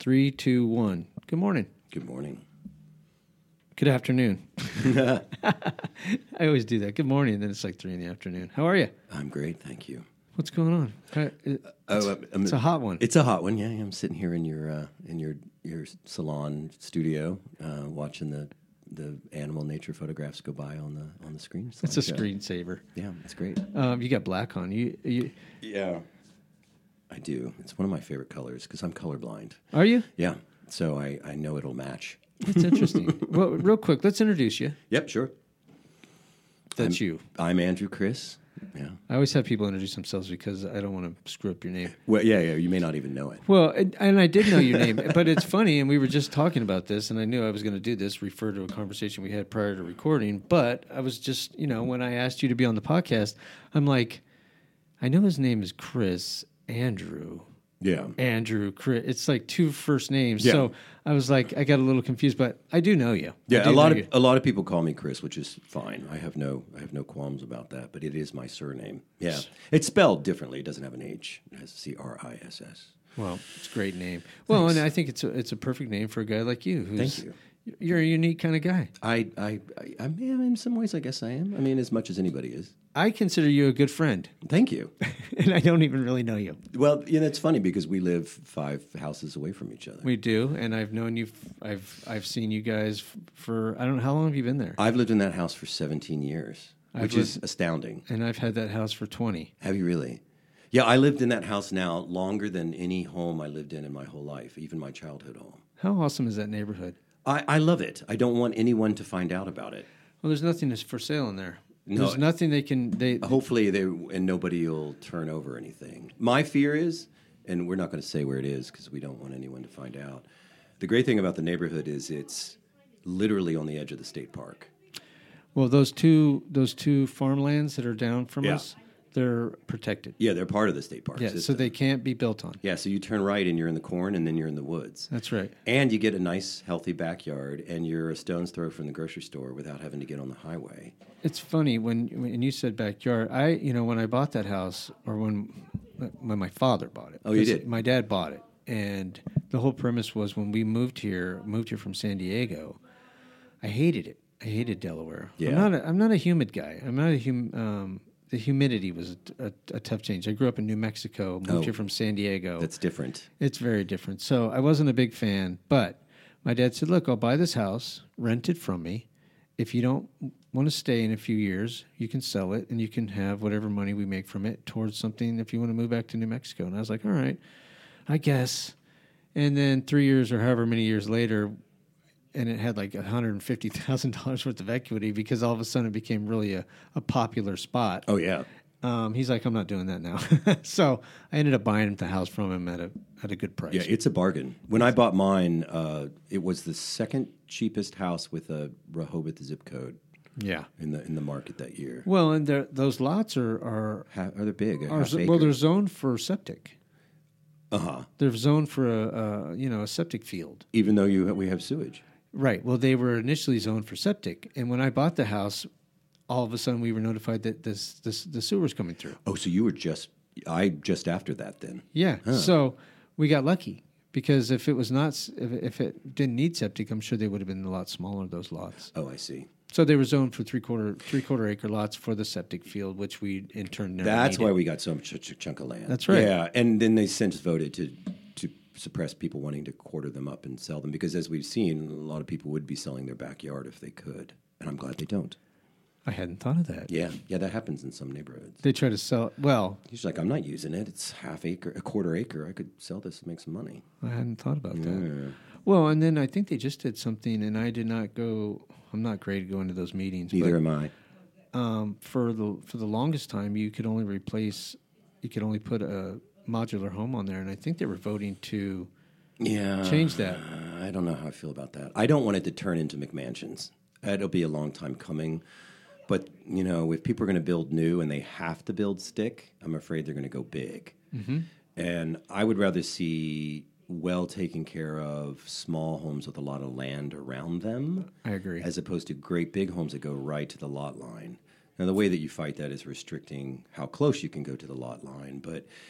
3, 2, 1. Good morning. Good morning. Good afternoon. I always do that. Good morning, and then it's like 3 in the afternoon. How are you? I'm great, thank you. What's going on? It's a hot one. It's a hot one. Yeah, I'm sitting here in your salon studio, watching the animal nature photographs go by on the screen. It's a screensaver. Yeah, it's great. You got black on. Yeah, I do. It's one of my favorite colors because I'm colorblind. Are you? Yeah, so I know it'll match. That's interesting. Well, real quick, let's introduce you. Yep, sure. That's you. I'm Andrew Chris. Yeah. I always have people introduce themselves because I don't want to screw up your name. Well, yeah, you may not even know it. Well, and I did know your name, but it's funny, and we were just talking about this, and I knew I was going to do this, refer to a conversation we had prior to recording, but I was just, when I asked you to be on the podcast, I'm like, I know his name is Chris Andrew. Yeah. Andrew, Chris. It's like two first names. Yeah. So I was like, I got a little confused, but I do know you. Yeah, a lot of people call me Chris, which is fine. I have no qualms about that, but it is my surname. Yeah. It's spelled differently. It doesn't have an H. It has CRISS. Well, it's a great name. Well, and I think it's a perfect name for a guy like you. Thank you. You're a unique kind of guy. I am in some ways. I guess I am. I mean, as much as anybody is. I consider you a good friend. Thank you. And I don't even really know you. Well, it's funny because we live 5 houses away from each other. We do, and I've known you. I've seen you guys for I don't know how long have you been there. I've lived in that house for 17 years, which is astounding. And I've had that house for 20. Have you really? Yeah, I lived in that house now longer than any home I lived in my whole life, even my childhood home. How awesome is that neighborhood? I love it. I don't want anyone to find out about it. Well, there's nothing that's for sale in there. No, there's nothing they can. Hopefully, and nobody will turn over anything. My fear is, and we're not going to say where it is because we don't want anyone to find out. The great thing about the neighborhood is it's literally on the edge of the state park. Well, those two farmlands that are down from us, they're protected. Yeah, they're part of the state park system. So they can't be built on. Yeah, so you turn right and you're in the corn and then you're in the woods. That's right. And you get a nice, healthy backyard and you're a stone's throw from the grocery store without having to get on the highway. It's funny when you said backyard. When I bought that house, or when my father bought it. Oh, you did? My dad bought it, and the whole premise was when we moved here from San Diego, I hated it. I hated Delaware. Yeah. I'm not a humid guy. I'm not the humidity was a tough change. I grew up in New Mexico, moved here from San Diego. That's different. It's very different. So I wasn't a big fan, but my dad said, look, I'll buy this house, rent it from me. If you don't want to stay in a few years, you can sell it, and you can have whatever money we make from it towards something if you want to move back to New Mexico. And I was like, all right, I guess. And then 3 years or however many years later, and it had like $150,000 worth of equity because all of a sudden it became really a popular spot. Oh, yeah. He's like, I'm not doing that now. So I ended up buying the house from him at a good price. Yeah, it's a bargain. When I bought mine, it was the second cheapest house with a Rehoboth zip code. Yeah, in the market that year. Well, and those lots are they big? They're zoned for septic. They're zoned for a septic field. Even though we have sewage. Right. Well, they were initially zoned for septic, and when I bought the house, all of a sudden we were notified that the sewer was coming through. Oh, so you were just after that then? Yeah. Huh. So we got lucky because if it didn't need septic, I'm sure they would have been a lot smaller, those lots. Oh, I see. So they were zoned for three-quarter acre lots for the septic field, which we in turn never That's needed. why we got so much chunk of land. That's right. Yeah, and then they since voted to suppress people wanting to quarter them up and sell them because, as we've seen, a lot of people would be selling their backyard if they could, and I'm glad they don't. I hadn't thought of that. Yeah, that happens in some neighborhoods. They try to sell. Well, he's like, I'm not using it. It's a quarter acre. I could sell this and make some money. I hadn't thought about that. Well, and then I think they just did something, and I did not go. I'm not great at going to those meetings. Neither am I. For the longest time, you could only put a modular home on there, and I think they were voting to change that. I don't know how I feel about that. I don't want it to turn into McMansions. It'll be a long time coming. But, if people are going to build new and they have to build stick, I'm afraid they're going to go big. Mm-hmm. And I would rather see well taken care of small homes with a lot of land around them. I agree. As opposed to great big homes that go right to the lot line. Now, the way that you fight that is restricting how close you can go to the lot line. But,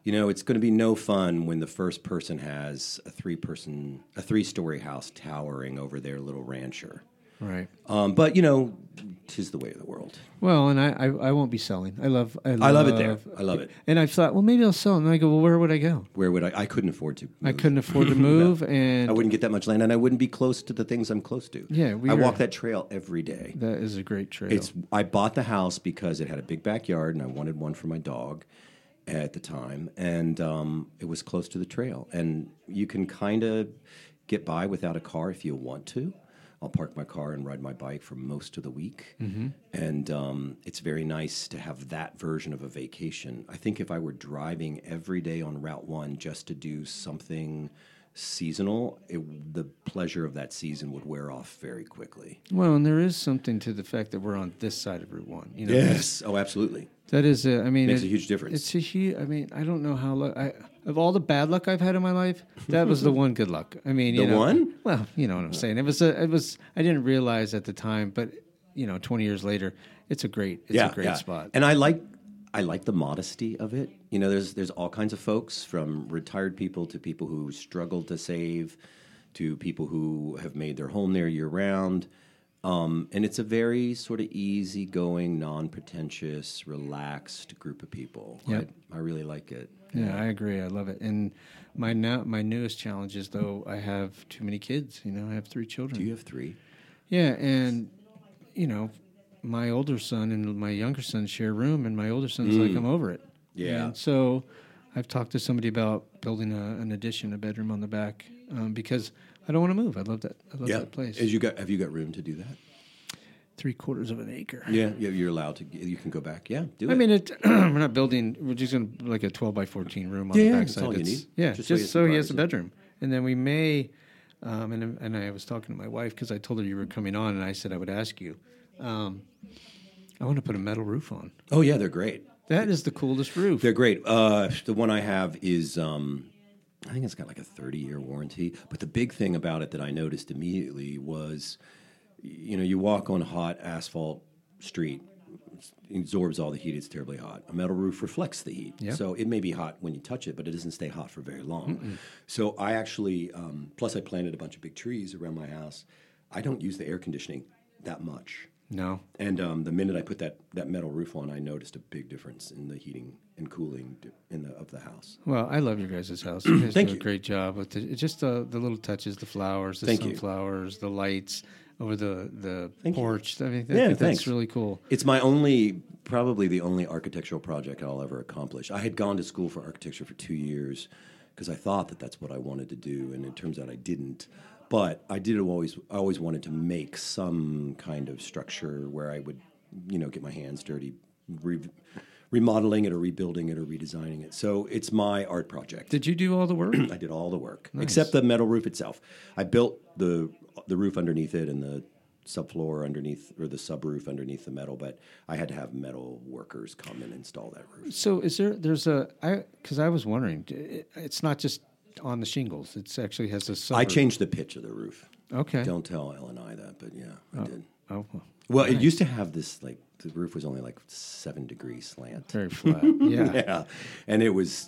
It's going to be no fun when the first person has a 3-story house towering over their little rancher. Right. But, 'tis the way of the world. Well, and I won't be selling. I love it there. I love it. And I thought, well, maybe I'll sell it. And I go, well, where would I go? Where would I couldn't afford to move. I couldn't afford to move. No. And I wouldn't get that much land, and I wouldn't be close to the things I'm close to. Yeah, I walk that trail every day. That is a great trail. I bought the house because it had a big backyard, and I wanted one for my dog at the time, and it was close to the trail. And you can kind of get by without a car if you want to. I'll park my car and ride my bike for most of the week. Mm-hmm. And it's very nice to have that version of a vacation. I think if I were driving every day on Route 1 just to do something seasonal, the pleasure of that season would wear off very quickly. Well, and there is something to the fact that we're on this side of Route 1. Yes. Oh, absolutely. That is, makes a huge difference. It's a huge. I don't know how. Of all the bad luck I've had in my life, that was the one good luck. One? Well, you know what I'm saying. It was. I didn't realize at the time, but 20 years later, it's a great spot. And I like the modesty of it. There's all kinds of folks, from retired people to people who struggle to save, to people who have made their home there year round. And it's a very sort of easygoing, non-pretentious, relaxed group of people. Yep. I really like it. Yeah, I agree. I love it. And my newest challenge is, though, I have too many kids. I have 3 children. Do you have 3? Yeah, and my older son and my younger son share a room, and my older son's like, I'm over it. Yeah. And so I've talked to somebody about building an addition, a bedroom on the back, because I don't want to move. I love that. I love that place. Have you got room to do that? 3/4 of an acre. Yeah, you're allowed to. You can go back. Yeah, do it. I mean, we're not building. We're just going to like a 12 by 14 room on the backside. That's all you need. Yeah, just so he has a bedroom, and then we may. And I was talking to my wife because I told her you were coming on, and I said I would ask you. I want to put a metal roof on. Oh yeah, they're great. That is the coolest roof. They're great. The one I have is. I think it's got like a 30-year warranty. But the big thing about it that I noticed immediately was, you walk on hot asphalt street, it absorbs all the heat. It's terribly hot. A metal roof reflects the heat. Yep. So it may be hot when you touch it, but it doesn't stay hot for very long. Mm-mm. So I actually, plus I planted a bunch of big trees around my house. I don't use the air conditioning that much. No. And the minute I put that metal roof on, I noticed a big difference in the heating and cooling of the house. Well, I love your guys' house. You guys do a you. great job with it. It's just the little touches, the flowers, the sunflowers, the lights over the porch. You. I mean, that's really cool. It's probably the only architectural project I'll ever accomplish. I had gone to school for architecture for 2 years because I thought that that's what I wanted to do, and it turns out I didn't. But I always wanted to make some kind of structure where I would, get my hands dirty, remodeling it or rebuilding it or redesigning it. So it's my art project. Did you do all the work? I did all the work, nice. Except the metal roof itself. I built the roof underneath it and the subfloor underneath, or the subroof underneath the metal, but I had to have metal workers come and install that roof. So because I was wondering, it's not just on the shingles. It actually has a subroof. I changed the pitch of the roof. Okay. Don't tell Ellen I that, but yeah, I did. Oh, well, nice. It used to have this, the roof was only 7 degrees slant. Very flat. Yeah. Yeah. And it was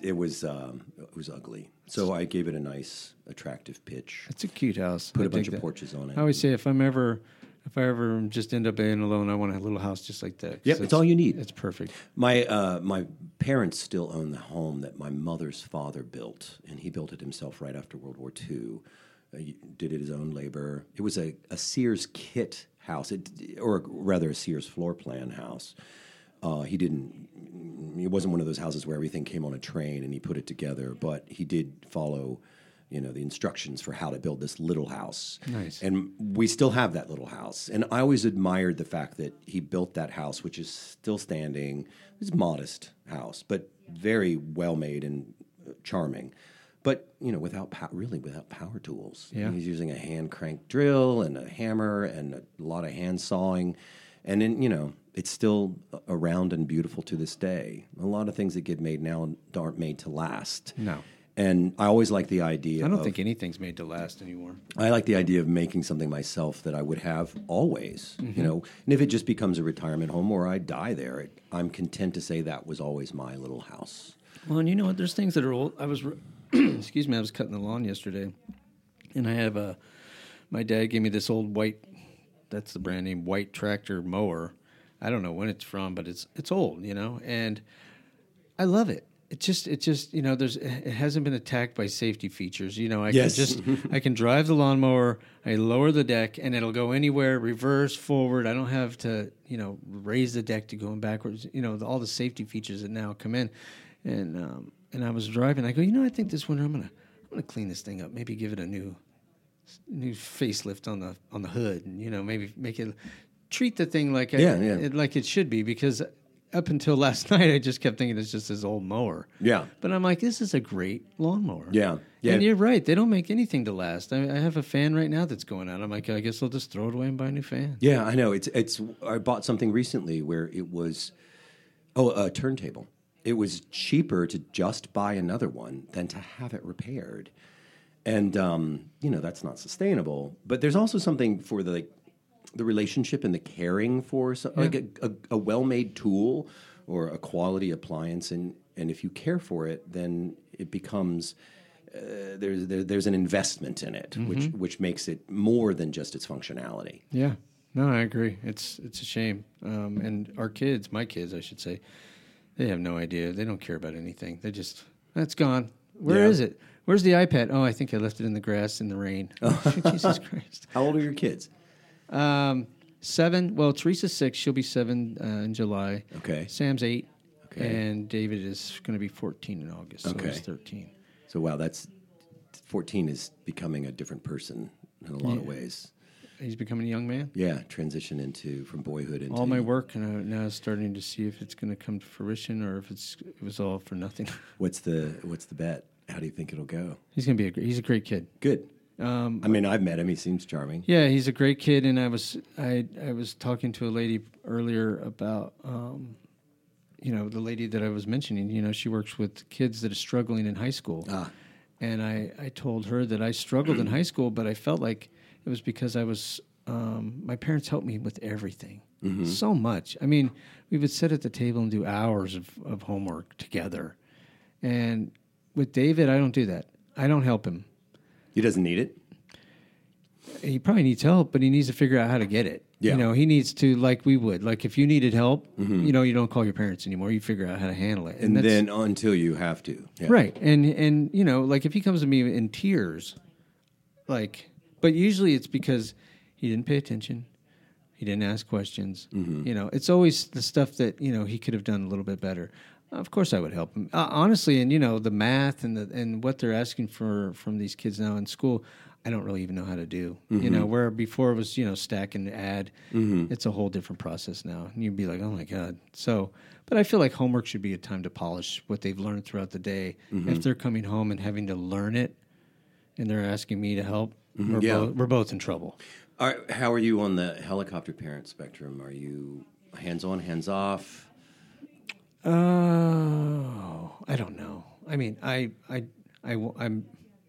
ugly. So I gave it a nice, attractive pitch. It's a cute house. Put a bunch of porches on it. I always say if I ever just end up being alone, I want a little house just like that. Yeah, it's all you need. It's perfect. My parents still own the home that my mother's father built, and he built it himself right after World War II. He did it his own labor. It was a Sears kit house, or rather a Sears floor plan house. It wasn't one of those houses where everything came on a train and he put it together, but he did follow the instructions for how to build this little house. Nice. And we still have that little house. And I always admired the fact that he built that house, which is still standing. It's a modest house, but very well made and charming. But, without power tools. Yeah. He's using a hand crank drill and a hammer and a lot of hand sawing. And then, it's still around and beautiful to this day. A lot of things that get made now aren't made to last. No. And I always like the idea I don't think anything's made to last anymore. I like the idea of making something myself that I would have always, And if it just becomes a retirement home or I die there, I'm content to say that was always my little house. Well, and you know what? There's things that are old. Excuse me, I was cutting the lawn yesterday, and I have my dad gave me this old white, that's the brand name, white tractor mower. I don't know when it's from, but it's old, you know, and I love it. It just you know, it hasn't been attacked by safety features. You know, I can drive the lawnmower, I lower the deck, and it'll go anywhere, reverse, forward. I don't have to, you know, raise the deck to going backwards. You know, all the safety features that now come in, and I was driving. I go, you know, I think this winter I'm gonna clean this thing up. Maybe give it a new facelift on the hood, and you know, maybe make it treat the thing like like it should be, because up until last night, I just kept thinking it's just this old mower. Yeah. But I'm like, this is a great lawnmower. Yeah. And you're right. They don't make anything to last. I have a fan right now that's going out. I'm like, I guess I'll just throw it away and buy a new fan. Yeah, I know. It's. I bought something recently where it was, a turntable. It was cheaper to just buy another one than to have it repaired. And, you know, that's not sustainable. But there's also something for the relationship and the caring for like a well-made tool or a quality appliance, and if you care for it, then it becomes there's an investment in it, which makes it more than just its functionality. Yeah, no, I agree. It's a shame, and my kids, I should say, they have no idea. They don't care about anything. They just that's gone. Where is it? Where's the iPad? Oh, I think I left it in the grass in the rain. Jesus Christ! How old are your kids? 7. Well, Teresa's 6. She'll be 7 in July. Okay. Sam's 8. Okay. And David is going to be 14 in August. So he's 13. So, wow, 14 is becoming a different person in a lot of ways. He's becoming a young man? Yeah, transition from boyhood into... All my work, and I'm now starting to see if it's going to come to fruition or if it was all for nothing. What's the bet? How do you think it'll go? He's going to be he's a great kid. Good. I mean, I've met him. He seems charming. Yeah, he's a great kid, and I was talking to a lady earlier about, you know, the lady that I was mentioning. You know, she works with kids that are struggling in high school, and I told her that I struggled in high school, but I felt like it was because I was my parents helped me with everything so much. I mean, we would sit at the table and do hours of homework together, and with David, I don't do that. I don't help him. He doesn't need it? He probably needs help, but he needs to figure out how to get it. Yeah. You know, he needs to, like we would. Like, if you needed help, you know, you don't call your parents anymore. You figure out how to handle it. And then until you have to. Yeah. Right. And, you know, like, if he comes to me in tears, like, but usually it's because he didn't pay attention. He didn't ask questions. You know, it's always the stuff that, you know, he could have done a little bit better. Of course, I would help him. Honestly, and you know, the math and what they're asking from these kids now in school, I don't really even know how to do. You know, where before it was, you know, stack and add. It's a whole different process now. And you'd be like, oh my God. So, but I feel like homework should be a time to polish what they've learned throughout the day. If they're coming home and having to learn it, and they're asking me to help, we're both in trouble. How are you on the helicopter parent spectrum? Are you hands-on, hands-off? Oh, I don't know. I mean, I'm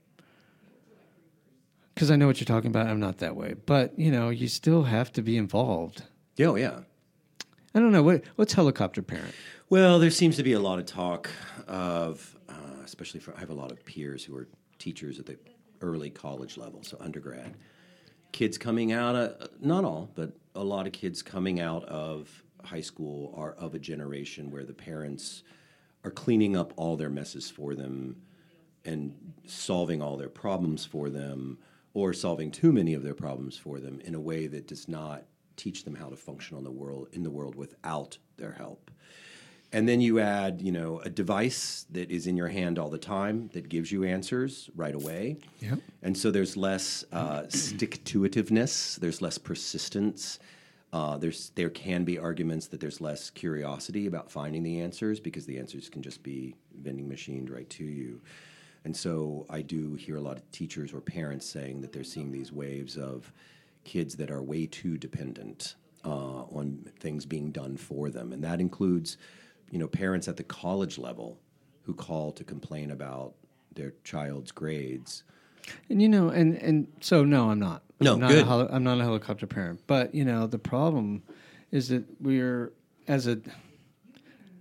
because I know what you're talking about. I'm not that way, but you know, you still have to be involved. Oh, yeah. I don't know what's helicopter parent. Well, there seems to be a lot of talk of, especially I have a lot of peers who are teachers at the early college level, so undergrad. Kids coming out, not all, but a lot of kids coming out of high school are of a generation where the parents are cleaning up all their messes for them and solving all their problems for them, or solving too many of their problems for them in a way that does not teach them how to function in the world without their help. And then you add, you know, a device that is in your hand all the time that gives you answers right away. Yep. And so there's less stick-to-itiveness, there's less persistence. There can be arguments that there's less curiosity about finding the answers because the answers can just be vending machined right to you. And so I do hear a lot of teachers or parents saying that they're seeing these waves of kids that are way too dependent on things being done for them. And that includes, you know, parents at the college level who call to complain about their child's grades. And you know, and so no, I'm not. No, I'm not good. I'm not a helicopter parent. But you know, the problem is that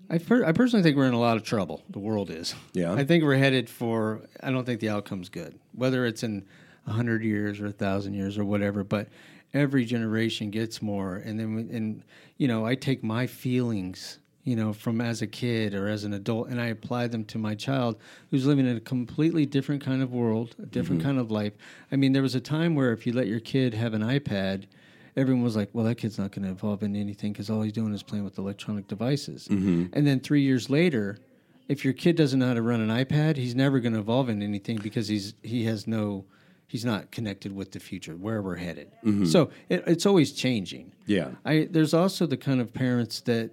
I personally think we're in a lot of trouble. The world is. Yeah. I think we're headed for. I don't think the outcome's good, whether it's in 100 years or 1,000 years or whatever. But every generation gets more, and then I take my feelings, from as a kid or as an adult, and I apply them to my child who's living in a completely different kind of world, a different kind of life. I mean, there was a time where if you let your kid have an iPad, everyone was like, well, that kid's not going to evolve into anything because all he's doing is playing with electronic devices. And then 3 years later, if your kid doesn't know how to run an iPad, he's never going to evolve into anything because he's not connected with the future, where we're headed. So it's always changing. Yeah. There's also the kind of parents that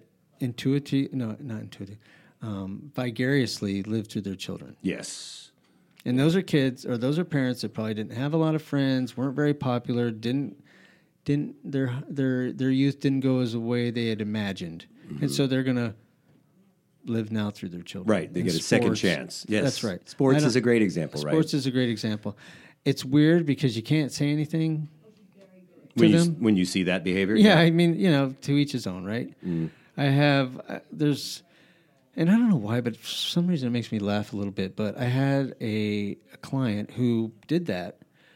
vicariously live through their children. Yes. And those are kids, or those are parents that probably didn't have a lot of friends, weren't very popular, their youth didn't go as the way they had imagined, and so they're going to live now through their children. Right, they get a second chance. Yes, that's right. Sports is a great example, right? Sports is a great example. It's weird because you can't say anything to them when you see that behavior. Yeah, I mean, to each his own, right? I have and I don't know why, but for some reason it makes me laugh a little bit. But I had a client who did that.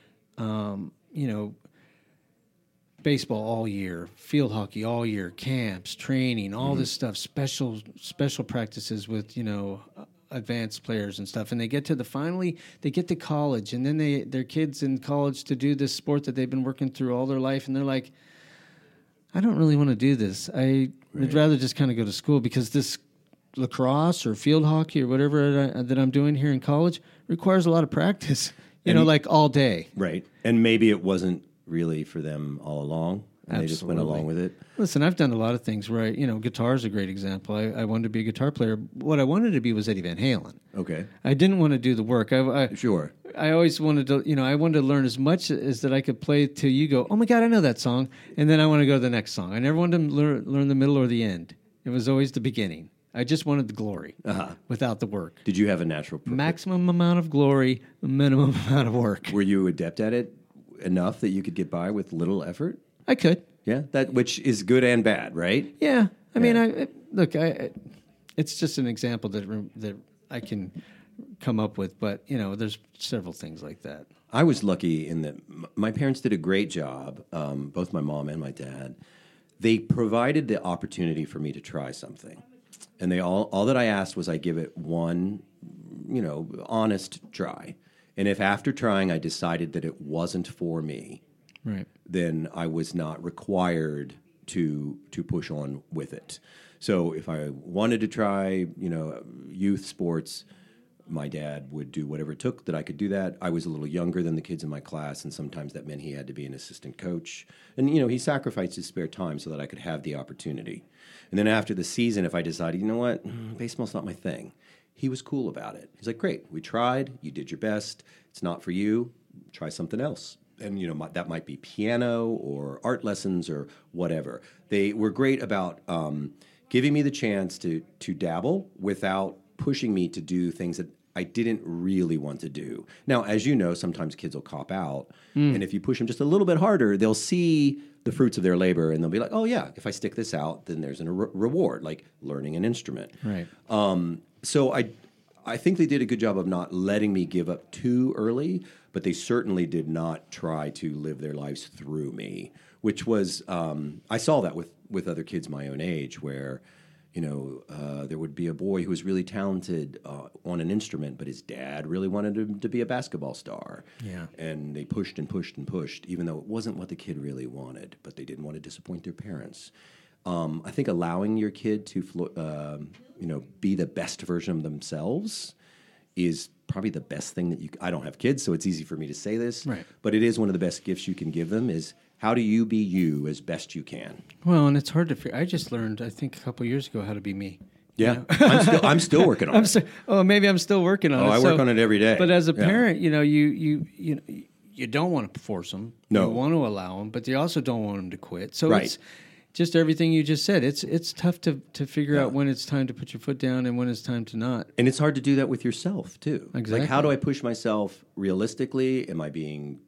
Baseball all year, field hockey all year, camps, training, all this stuff, special practices with advanced players and stuff, and they get to college, and then their kids in college to do this sport that they've been working through all their life, and they're like, I don't really want to do this. I would rather just kind of go to school because this lacrosse or field hockey or whatever that I'm doing here in college requires a lot of practice, like all day. Right, and maybe it wasn't really for them all along, and they just went along with it. Listen, I've done a lot of things where guitar is a great example. I wanted to be a guitar player. What I wanted to be was Eddie Van Halen. Okay. I didn't want to do the work. Sure. I always wanted to, I wanted to learn as much as that I could play till you go, oh my God, I know that song. And then I want to go to the next song. I never wanted to learn the middle or the end. It was always the beginning. I just wanted the glory without the work. Did you have a natural... Maximum amount of glory, minimum amount of work. Were you adept at it enough that you could get by with little effort? I could. Yeah, which is good and bad, right? Yeah. I mean, it's just an example that I can come up with, but, there's several things like that. I was lucky in that my parents did a great job, both my mom and my dad. They provided the opportunity for me to try something. And all that I asked was I give it one, honest try. And if after trying I decided that it wasn't for me, right, then I was not required to push on with it. So if I wanted to try, youth sports, my dad would do whatever it took that I could do that. I was a little younger than the kids in my class, and sometimes that meant he had to be an assistant coach. And, he sacrificed his spare time so that I could have the opportunity. And then after the season, if I decided, you know what, baseball's not my thing, he was cool about it. He's like, great, we tried, you did your best. It's not for you, try something else. And, that might be piano or art lessons or whatever. They were great about giving me the chance to dabble without pushing me to do things that I didn't really want to do. Now, as you know, sometimes kids will cop out. And if you push them just a little bit harder, they'll see the fruits of their labor, and they'll be like, oh, yeah, if I stick this out, then there's a reward, like learning an instrument. Right. So I think they did a good job of not letting me give up too early, but they certainly did not try to live their lives through me, which was I saw that with other kids my own age, where there would be a boy who was really talented on an instrument, but his dad really wanted him to be a basketball star. Yeah. And they pushed and pushed and pushed, even though it wasn't what the kid really wanted, but they didn't want to disappoint their parents. I think allowing your kid to be the best version of themselves is probably the best thing that I don't have kids, so it's easy for me to say this. Right. But it is one of the best gifts you can give them is how do you be you as best you can? Well, and it's hard to figure. I just learned, I think, a couple of years ago how to be me. Yeah, I'm still working on it. Maybe I'm still working on it. I work on it every day. But as a parent, you don't want to force them. No. You want to allow them, but you also don't want them to quit. So right. It's just everything you just said. It's tough to figure out when it's time to put your foot down and when it's time to not. And it's hard to do that with yourself, too. Exactly. Like, how do I push myself realistically? Am I being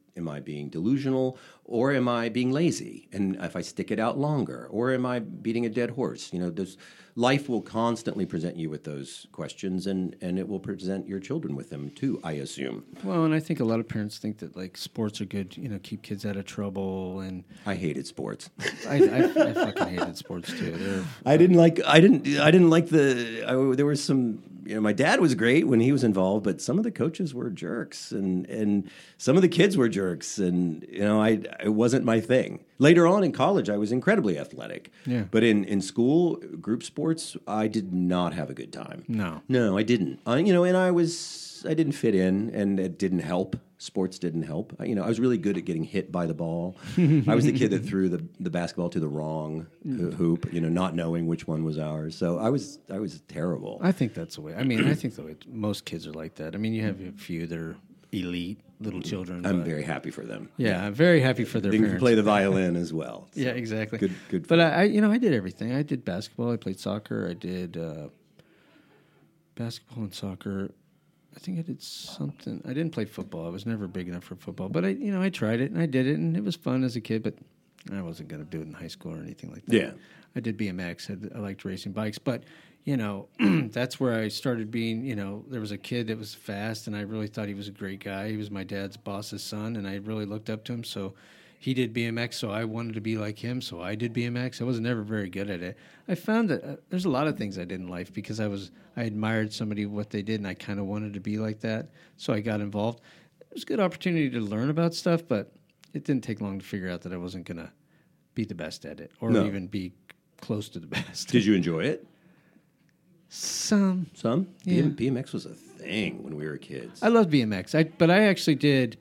am I being delusional, or am I being lazy? And if I stick it out longer, or am I beating a dead horse? Life will constantly present you with those questions, and it will present your children with them too, I assume. Well, and I think a lot of parents think that like sports are good, keep kids out of trouble. And I hated sports. I fucking hated sports too. I didn't like there was some. My dad was great when he was involved, but some of the coaches were jerks, and some of the kids were jerks, and it wasn't my thing. Later on in college, I was incredibly athletic. Yeah. But in school, group sports, I did not have a good time. No, I didn't. I didn't fit in, and it didn't help. Sports didn't help. I was really good at getting hit by the ball. I was the kid that threw the basketball to the wrong hoop, not knowing which one was ours. So I was terrible. I think that's the way. I think the way most kids are like that. You have a few that are elite little children. I'm very happy for them. Yeah, I'm very happy for their they parents. can play the violin as well. So yeah, exactly. Good. But I did everything. I did basketball. I played soccer. I did basketball and soccer. I think I did something. I didn't play football. I was never big enough for football. But I tried it and I did it, and it was fun as a kid. But I wasn't going to do it in high school or anything like that. Yeah. I did BMX. I liked racing bikes, but that's where I started being. There was a kid that was fast, and I really thought he was a great guy. He was my dad's boss's son, and I really looked up to him. So he did BMX, so I wanted to be like him. So I did BMX. I was never very good at it. I found that there's a lot of things I did in life because I admired somebody what they did, and I kind of wanted to be like that. So I got involved. It was a good opportunity to learn about stuff, but it didn't take long to figure out that I wasn't going to be the best at it or even be close to the best. Did you enjoy it? Some. Yeah. BMX was a thing when we were kids. I loved BMX, but I actually did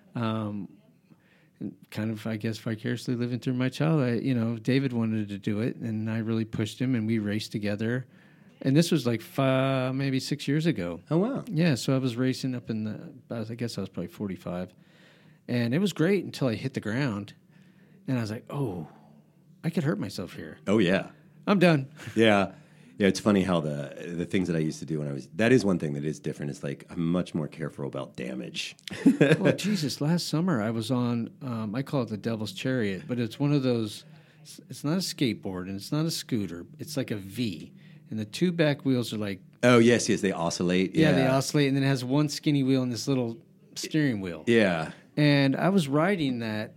kind of, I guess, vicariously living through my child. David wanted to do it, and I really pushed him, and we raced together. And this was like maybe 6 years ago. Oh, wow. Yeah, so I was racing up I guess I was probably 45. And it was great until I hit the ground, and I was like, oh, I could hurt myself here. Oh, yeah. I'm done. Yeah. Yeah, it's funny how the things that I used to do that is one thing that is different. It's like I'm much more careful about damage. Well, Jesus, last summer I was on, I call it the Devil's Chariot, but it's one of those, it's not a skateboard and it's not a scooter. It's like a V. And the two back wheels are like... Oh, yes, they oscillate. Yeah, they oscillate, and then it has one skinny wheel and this little steering wheel. Yeah. And I was riding that.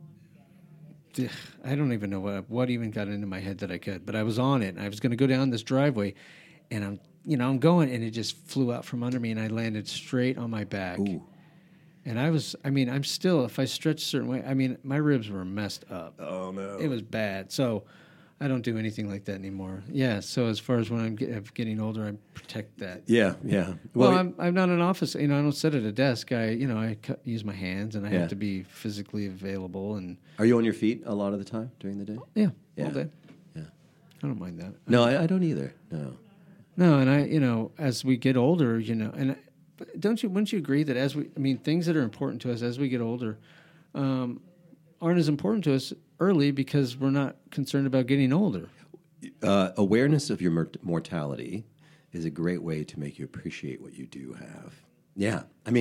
I don't even know what even got into my head that I could, but I was on it, and I was going to go down this driveway, and I'm going, and it just flew out from under me, and I landed straight on my back. Ooh. And I'm still, if I stretch a certain way, my ribs were messed up. Oh, no. It was bad. So I don't do anything like that anymore. Yeah, so as far as when I'm getting older, I protect that. Yeah. Well, I'm not in an office. I don't sit at a desk. I use my hands, and I have to be physically available. And are you on your feet a lot of the time during the day? Yeah. All day. Yeah. I don't mind that. No, I don't either. No. No, and as we get older, and wouldn't you agree that things that are important to us as we get older aren't as important to us early because we're not concerned about getting older. Awareness of your mortality is a great way to make you appreciate what you do have. Yeah,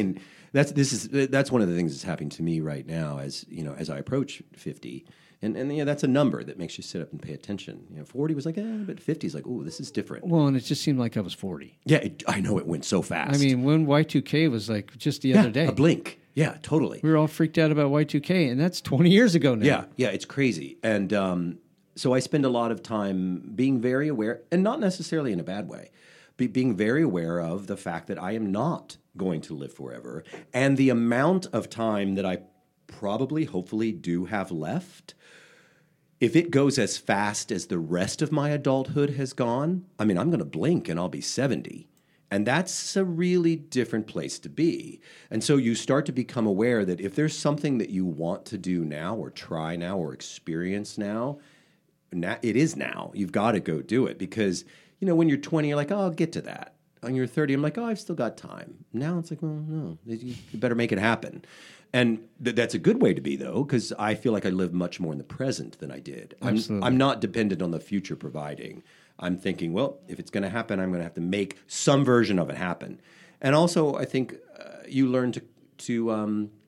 that's one of the things that's happening to me right now as I approach 50, and that's a number that makes you sit up and pay attention. 40 was like, but 50 is like, oh, this is different. Well, and it just seemed like I was 40. Yeah, I know it went so fast. When Y2K was like just the other day, a blink. Yeah, totally. We were all freaked out about Y2K, and that's 20 years ago now. Yeah, it's crazy. And so I spend a lot of time being very aware, and not necessarily in a bad way, being very aware of the fact that I am not going to live forever, and the amount of time that I probably, hopefully, do have left. If it goes as fast as the rest of my adulthood has gone, I'm going to blink and I'll be 70. And that's a really different place to be. And so you start to become aware that if there's something that you want to do now or try now or experience now, it is now. You've got to go do it because, when you're 20, you're like, oh, I'll get to that. When you're 30, I'm like, oh, I've still got time. Now it's like, well, no, you better make it happen. And that's a good way to be, though, because I feel like I live much more in the present than I did. I'm not dependent on the future providing. I'm thinking, well, if it's going to happen, I'm going to have to make some version of it happen. And also, I think you learn to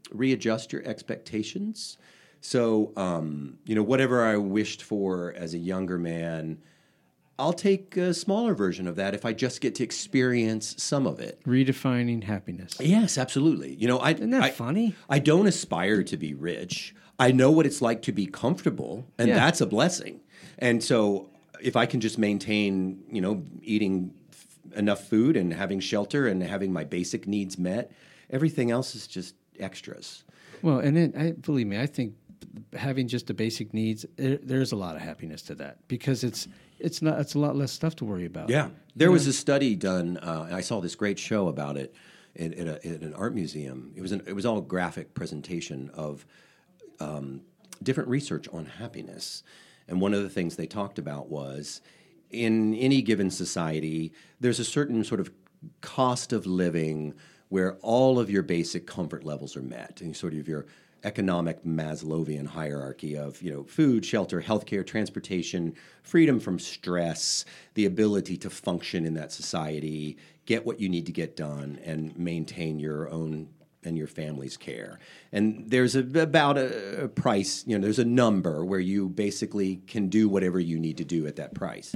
readjust your expectations. So, whatever I wished for as a younger man, I'll take a smaller version of that if I just get to experience some of it. Redefining happiness. Yes, absolutely. Isn't that funny? I don't aspire to be rich. I know what it's like to be comfortable, and that's a blessing. And so if I can just maintain, eating enough food and having shelter and having my basic needs met, everything else is just extras. Well, and then believe me, I think having just the basic needs, there's a lot of happiness to that because it's a lot less stuff to worry about. Yeah, there was a study done. I saw this great show about it at an art museum. It was all graphic presentation of different research on happiness, and one of the things they talked about was in any given society, there's a certain sort of cost of living where all of your basic comfort levels are met, and sort of your economic Maslowian hierarchy of food, shelter, healthcare, transportation, freedom from stress, the ability to function in that society, get what you need to get done, and maintain your own and your family's care. And there's about a price, there's a number where you basically can do whatever you need to do at that price.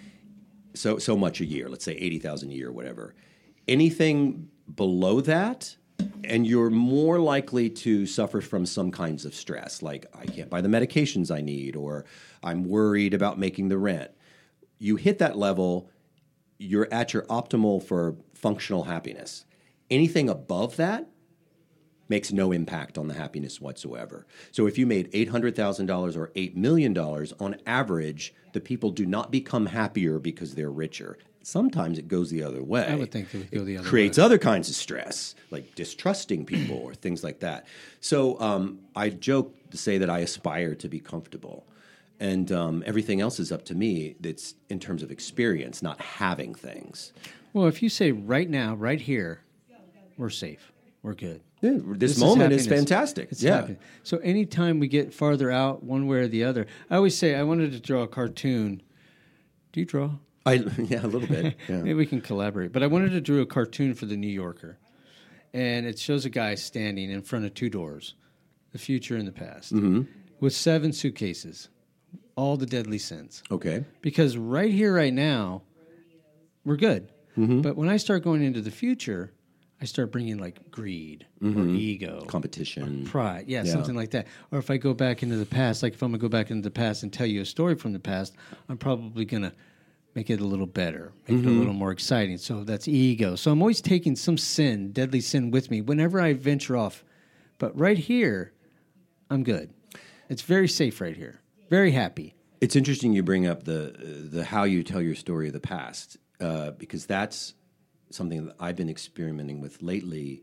So much a year, let's say 80,000 a year, whatever. Anything below that, and you're more likely to suffer from some kinds of stress, like I can't buy the medications I need, or I'm worried about making the rent. You hit that level, you're at your optimal for functional happiness. Anything above that makes no impact on the happiness whatsoever. So if you made $800,000 or $8 million, on average, the people do not become happier because they're richer. Sometimes it goes the other way. I would think it would go the other way. Creates other kinds of stress, like distrusting people or things like that. So I joke to say that I aspire to be comfortable. And everything else is up to me. That's in terms of experience, not having things. Well, if you say right now, right here, we're safe, we're good. Yeah, this moment is fantastic. It's happiness. So anytime we get farther out one way or the other, I always say I wanted to draw a cartoon. Do you draw? Yeah, a little bit. Yeah. Maybe we can collaborate. But I wanted to draw a cartoon for the New Yorker. And it shows a guy standing in front of two doors, the future and the past, with 7 suitcases, all the deadly sins. Okay. Because right here, right now, we're good. But when I start going into the future, I start bringing like greed or ego. Competition. Or pride. Yeah, something like that. Or if I go back into the past, like if I'm going to go back into the past and tell you a story from the past, I'm probably going to make it a little better, make it a little more exciting. So that's ego. So I'm always taking some sin, deadly sin with me whenever I venture off. But right here, I'm good. It's very safe right here. Very happy. It's interesting you bring up the how you tell your story of the past, because that's something that I've been experimenting with lately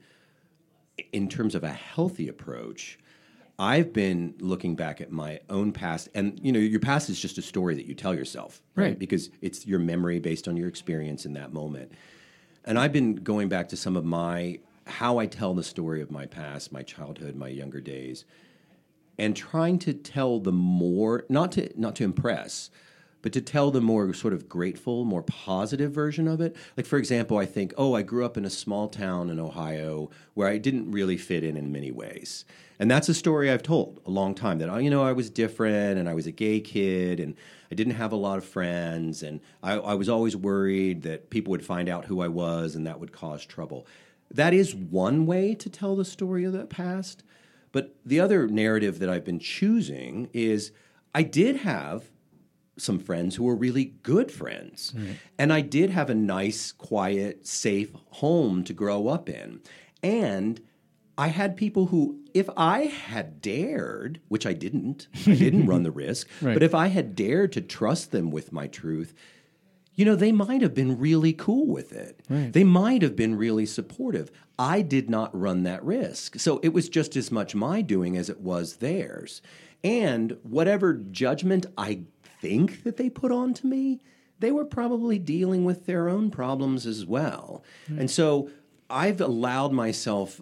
in terms of a healthy approach. I've been looking back at my own past, and your past is just a story that you tell yourself, right? Because it's your memory based on your experience in that moment. And I've been going back to some of how I tell the story of my past, my childhood, my younger days, and trying to tell the more, not to impress, but to tell the more sort of grateful, more positive version of it. Like, for example, I think, I grew up in a small town in Ohio where I didn't really fit in many ways. And that's a story I've told a long time, that, I was different, and I was a gay kid, and I didn't have a lot of friends, and I was always worried that people would find out who I was, and that would cause trouble. That is one way to tell the story of the past. But the other narrative that I've been choosing is I did have some friends who were really good friends. And I did have a nice, quiet, safe home to grow up in. And I had people who, if I had dared, which I didn't run the risk, but if I had dared to trust them with my truth, they might have been really cool with it. They might have been really supportive. I did not run that risk. So it was just as much my doing as it was theirs. And whatever judgment I think that they put on to me, they were probably dealing with their own problems as well. And so I've allowed myself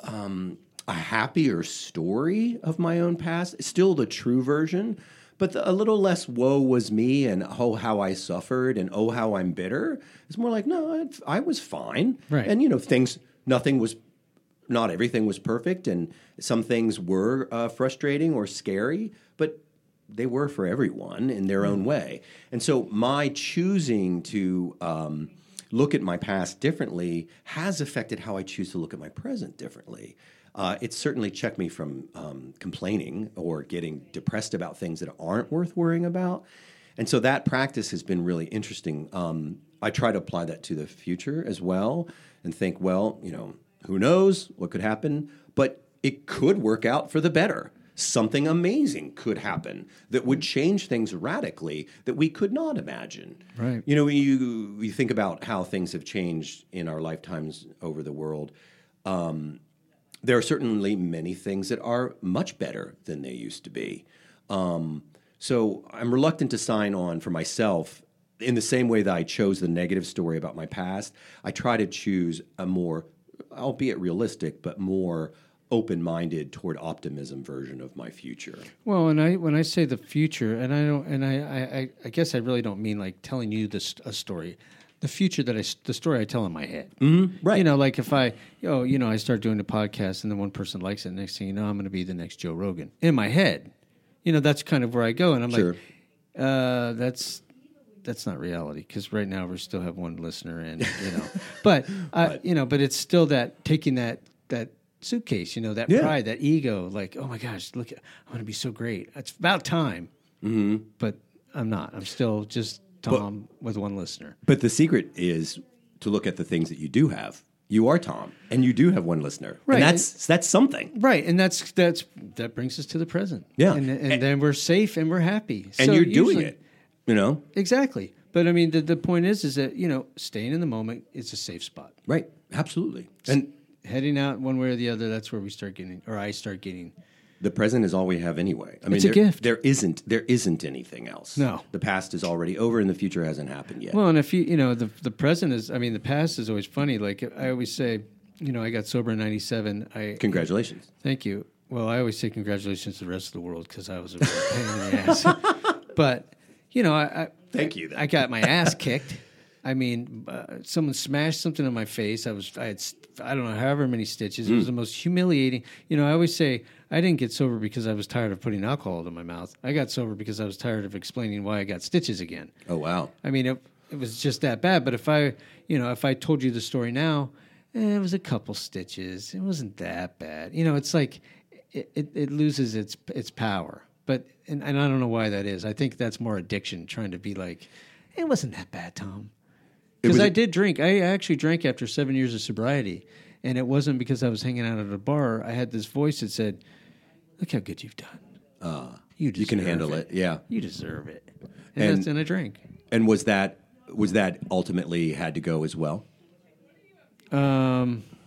a happier story of my own past. It's still the true version, but a little less woe was me and how I suffered and how I'm bitter. It's more like, no, I was fine. And, Not everything was perfect, and some things were frustrating or scary, but they were for everyone in their own way. And so my choosing to look at my past differently has affected how I choose to look at my present differently. It's certainly checked me from complaining or getting depressed about things that aren't worth worrying about. And so that practice has been really interesting. I try to apply that to the future as well and think, well, who knows what could happen, but it could work out for the better. Something amazing could happen that would change things radically that we could not imagine. Right. You think about how things have changed in our lifetimes over the world. There are certainly many things that are much better than they used to be. So I'm reluctant to sign on for myself in the same way that I chose the negative story about my past. I try to choose a more, albeit realistic, but more open-minded toward optimism version of my future. Well, and when I say the future, and I guess I really don't mean like telling you a story. The future the story I tell in my head. Mm-hmm. Right. Like if I start doing the podcast and then one person likes it, next thing you know, I'm going to be the next Joe Rogan in my head. That's kind of where I go, and I'm Sure. like, that's not reality because right now we still have one listener, and but but it's still that taking that suitcase, that pride, that ego, like, oh my gosh, look, I'm going to be so great. It's about time. Mm-hmm. But I'm not. I'm still just Tom with one listener. But the secret is to look at the things that you do have. You are Tom, and you do have one listener. Right. And that's something. Right. And that brings us to the present. Yeah. And then we're safe and we're happy. And so you're doing usually, it, Exactly. But I mean, the point is that, staying in the moment is a safe spot. Right. Absolutely. And heading out one way or the other, that's where I start getting. The present is all we have anyway. I mean, it's a gift. There isn't anything else. No. The past is already over and the future hasn't happened yet. Well, and if the present is, the past is always funny. Like I always say, I got sober in 97. Congratulations. Thank you. Well, I always say congratulations to the rest of the world because I was a real pain in the ass. But, Thank you. Then. I got my ass kicked. Someone smashed something in my face. I had I don't know, however many stitches. It was the most humiliating. I always say I didn't get sober because I was tired of putting alcohol in my mouth. I got sober because I was tired of explaining why I got stitches again. Oh, wow. It was just that bad. But if I told you the story now, it was a couple stitches. It wasn't that bad. It's like it loses its power. But and I don't know why that is. I think that's more addiction, trying to be like, it wasn't that bad, Tom. Because I did drink. I actually drank after 7 years of sobriety. And it wasn't because I was hanging out at a bar. I had this voice that said, look how good you've done. You can handle it. Yeah. You deserve it. And I drank. And was that ultimately had to go as well? What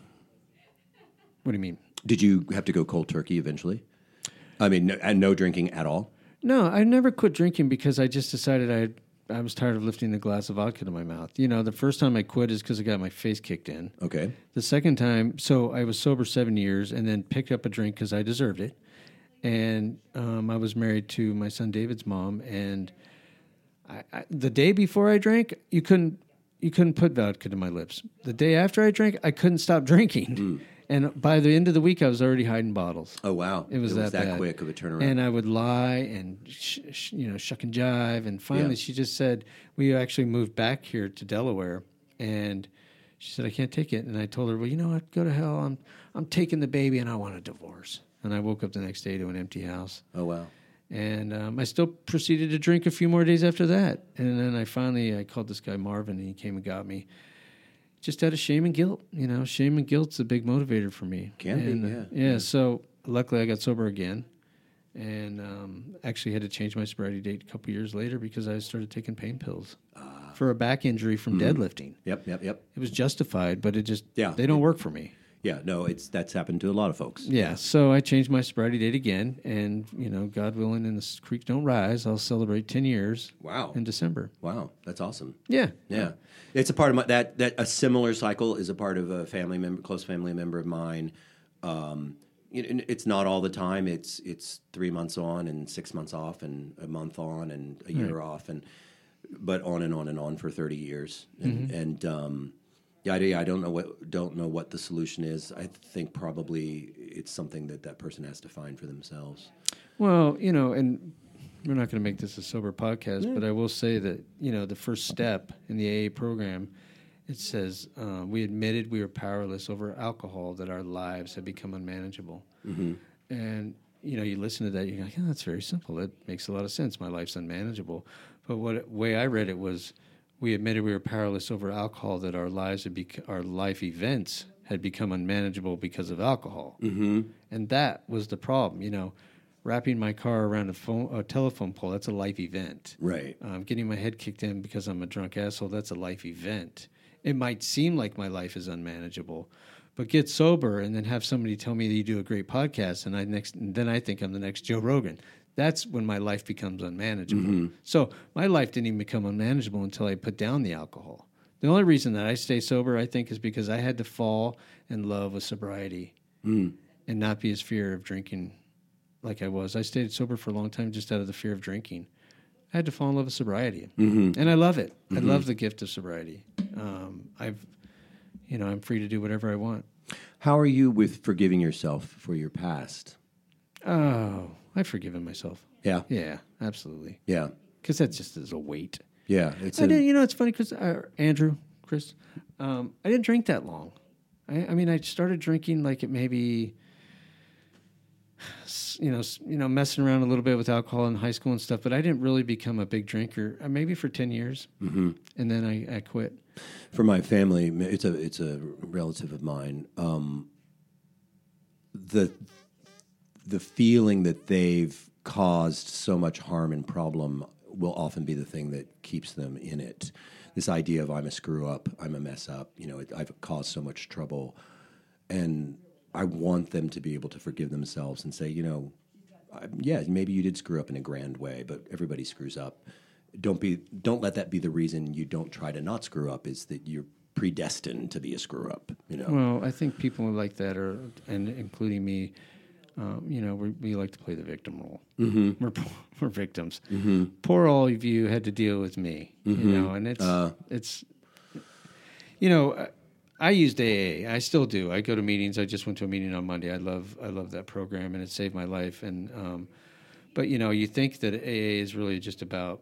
do you mean? Did you have to go cold turkey eventually? And no drinking at all? No, I never quit drinking because I just decided I was tired of lifting a glass of vodka to my mouth. The first time I quit is because I got my face kicked in. Okay. The second time, so I was sober 7 years and then picked up a drink because I deserved it. And I was married to my son David's mom. And the day before I drank, you couldn't put vodka to my lips. The day after I drank, I couldn't stop drinking. Mm. And by the end of the week, I was already hiding bottles. Oh, wow. It was that bad. Quick of a turnaround. And I would lie and, shuck and jive. And finally, she just said, we actually moved back here to Delaware. And she said, I can't take it. And I told her, well, you know what? Go to hell. I'm taking the baby and I want a divorce. And I woke up the next day to an empty house. Oh, wow. And I still proceeded to drink a few more days after that. And then I called this guy Marvin, and he came and got me. Just out of shame and guilt. Shame and guilt's a big motivator for me. Can be, yeah. Yeah, so luckily I got sober again. And actually had to change my sobriety date a couple years later because I started taking pain pills for a back injury from deadlifting. Yep. It was justified, but they don't work for me. Yeah, no, that's happened to a lot of folks. Yeah, so I changed my sobriety date again, and God willing, and the creek don't rise, I'll celebrate 10 years. Wow. In December. Wow, that's awesome. Yeah. It's a part of that a similar cycle is a part of a close family member of mine. It's not all the time. It's 3 months on and 6 months off, and a month on and a year off, but on and on and on for 30 years, and I don't know what the solution is. I think probably it's something that person has to find for themselves. Well, and we're not going to make this a sober podcast, but I will say that, the first step in the AA program, it says, we admitted we were powerless over alcohol, that our lives had become unmanageable. Mm-hmm. And, you listen to that, you're like, that's very simple. It makes a lot of sense. My life's unmanageable. But way I read it was, we admitted we were powerless over alcohol, that our life events had become unmanageable because of alcohol. Mm-hmm. And that was the problem, wrapping my car around a telephone pole, that's a life event. Right. Getting my head kicked in because I'm a drunk asshole, that's a life event. It might seem like my life is unmanageable, but get sober and then have somebody tell me that you do a great podcast, and then I think I'm the next Joe Rogan. That's when my life becomes unmanageable. Mm-hmm. So my life didn't even become unmanageable until I put down the alcohol. The only reason that I stay sober, I think, is because I had to fall in love with sobriety and not be as fear of drinking like I was. I stayed sober for a long time just out of the fear of drinking. I had to fall in love with sobriety, and I love it. Mm-hmm. I love the gift of sobriety. I'm free to do whatever I want. How are you with forgiving yourself for your past? Oh, I've forgiven myself. Yeah? Yeah, absolutely. Yeah. Because that just is a weight. Yeah. It's funny because, Chris, I didn't drink that long. I started drinking like it maybe, messing around a little bit with alcohol in high school and stuff, but I didn't really become a big drinker, maybe for 10 years. Mm-hmm. And then I quit. For my family, it's a relative of mine. The feeling that they've caused so much harm and problem will often be the thing that keeps them in it. This idea of I'm a screw up, I'm a mess up, I've caused so much trouble. And I want them to be able to forgive themselves and say, maybe you did screw up in a grand way, but everybody screws up. Don't let that be the reason you don't try to not screw up, is that you're predestined to be a screw up. Well, I think people like that and including me, we like to play the victim role. Mm-hmm. We're victims. Mm-hmm. Poor all of you had to deal with me, mm-hmm. And I used AA. I still do. I go to meetings. I just went to a meeting on Monday. I love that program, and it saved my life. And but you think that AA is really just about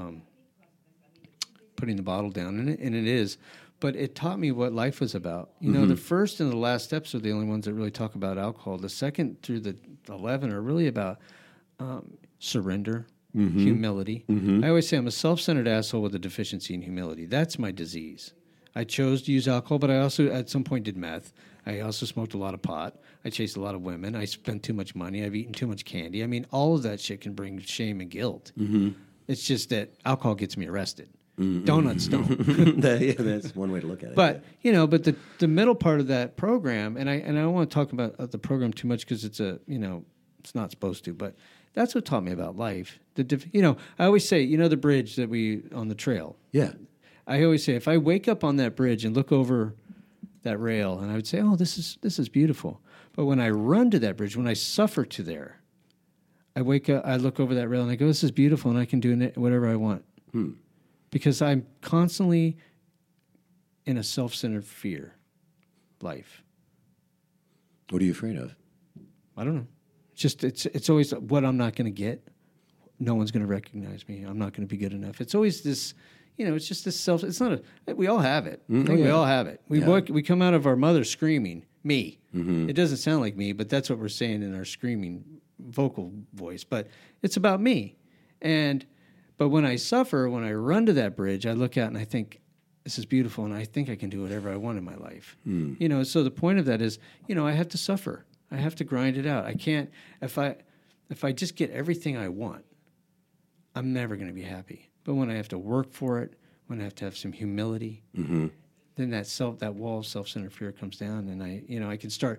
putting the bottle down, and it is. But it taught me what life was about. The first and the last steps are the only ones that really talk about alcohol. The second through the 11 are really about surrender, mm-hmm. humility. Mm-hmm. I always say I'm a self-centered asshole with a deficiency in humility. That's my disease. I chose to use alcohol, but I also at some point did meth. I also smoked a lot of pot. I chased a lot of women. I spent too much money. I've eaten too much candy. All of that shit can bring shame and guilt. Mm-hmm. It's just that alcohol gets me arrested. Mm-hmm. Donuts don't. That's one way to look at it. But but the middle part of that program, and I don't want to talk about the program too much because it's it's not supposed to. But that's what taught me about life. I always say, the bridge that we on the trail. Yeah. I always say, if I wake up on that bridge and look over that rail, and I would say, oh, this is beautiful. But when I run to that bridge, when I suffer to there, I wake up, I look over that rail, and I go, this is beautiful, and I can do whatever I want. Because I'm constantly in a self-centered fear life. What are you afraid of? I don't know. It's always what I'm not going to get. No one's going to recognize me. I'm not going to be good enough. It's always this... it's just this self. It's not we all have it. I think we all have it. We come out of our mother screaming, me. Mm-hmm. It doesn't sound like me, but that's what we're saying in our screaming vocal voice. But it's about me. But when I suffer, when I run to that bridge, I look out and I think, this is beautiful, and I think I can do whatever I want in my life. So the point of that is, I have to suffer. I have to grind it out. I can't, if I just get everything I want, I'm never going to be happy. But when I have to work for it, when I have to have some humility, mm-hmm. then that wall of self-centered fear comes down, and I can start,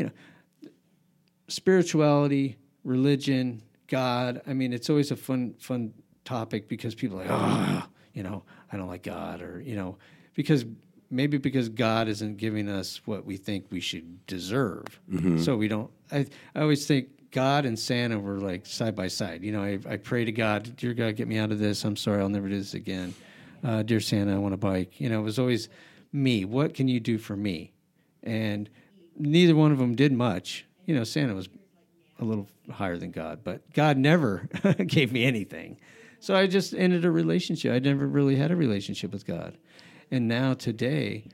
spirituality, religion, God. It's always a fun topic because people are like, I don't like God, or because God isn't giving us what we think we should deserve, mm-hmm. so we don't. I always think God and Santa were like side by side. I pray to God, dear God, get me out of this. I'm sorry, I'll never do this again. Dear Santa, I want a bike. It was always me. What can you do for me? And neither one of them did much. You know, Santa was a little higher than God, but God never gave me anything. So I just ended a relationship. I never really had a relationship with God. And now today,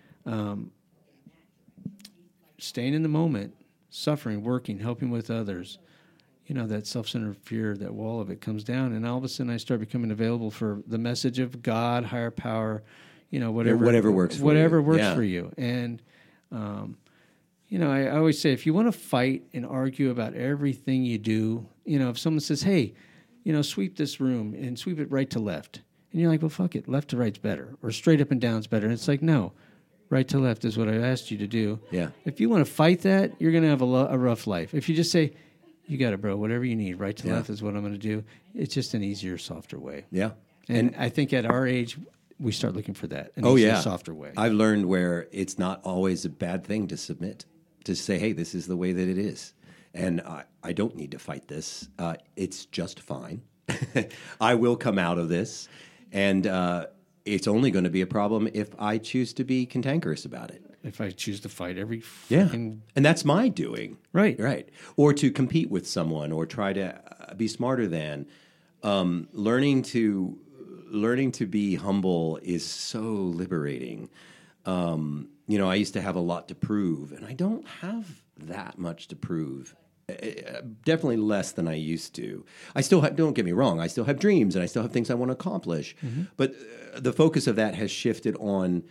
staying in the moment, suffering, working, helping with others, you know, that self-centered fear, that wall of it comes down, and all of a sudden I start becoming available for the message of God, higher power, you know, whatever works for whatever you. works Yeah. for you. And you know, I always say, if you want to fight and argue about everything you do, you know, if someone says, hey, you know, sweep this room and sweep it right to left, and you're like, well, fuck it, left to right's better, or straight up and down's better. And it's like, no, right to left is what I asked you to do. Yeah. If you want to fight that, you're going to have a rough life. If you just say, you got it, bro, whatever you need, right to left is what I'm going to do, it's just an easier, softer way. Yeah. And I think at our age, we start looking for that, an Oh, easier, yeah. softer way. I've learned where it's not always a bad thing to submit, to say, hey, this is the way that it is. And I don't need to fight this. It's just fine. I will come out of this. And it's only going to be a problem if I choose to be cantankerous about it. If I choose to fight every Yeah. fucking... And that's my doing. Right. Right. Or to compete with someone or try to be smarter than. Learning to be humble is so liberating. You know, I used to have a lot to prove, and I don't have that much to prove. Definitely less than I used to. I still have, don't get me wrong, I still have dreams and I still have things I want to accomplish. Mm-hmm. But the focus of that has shifted on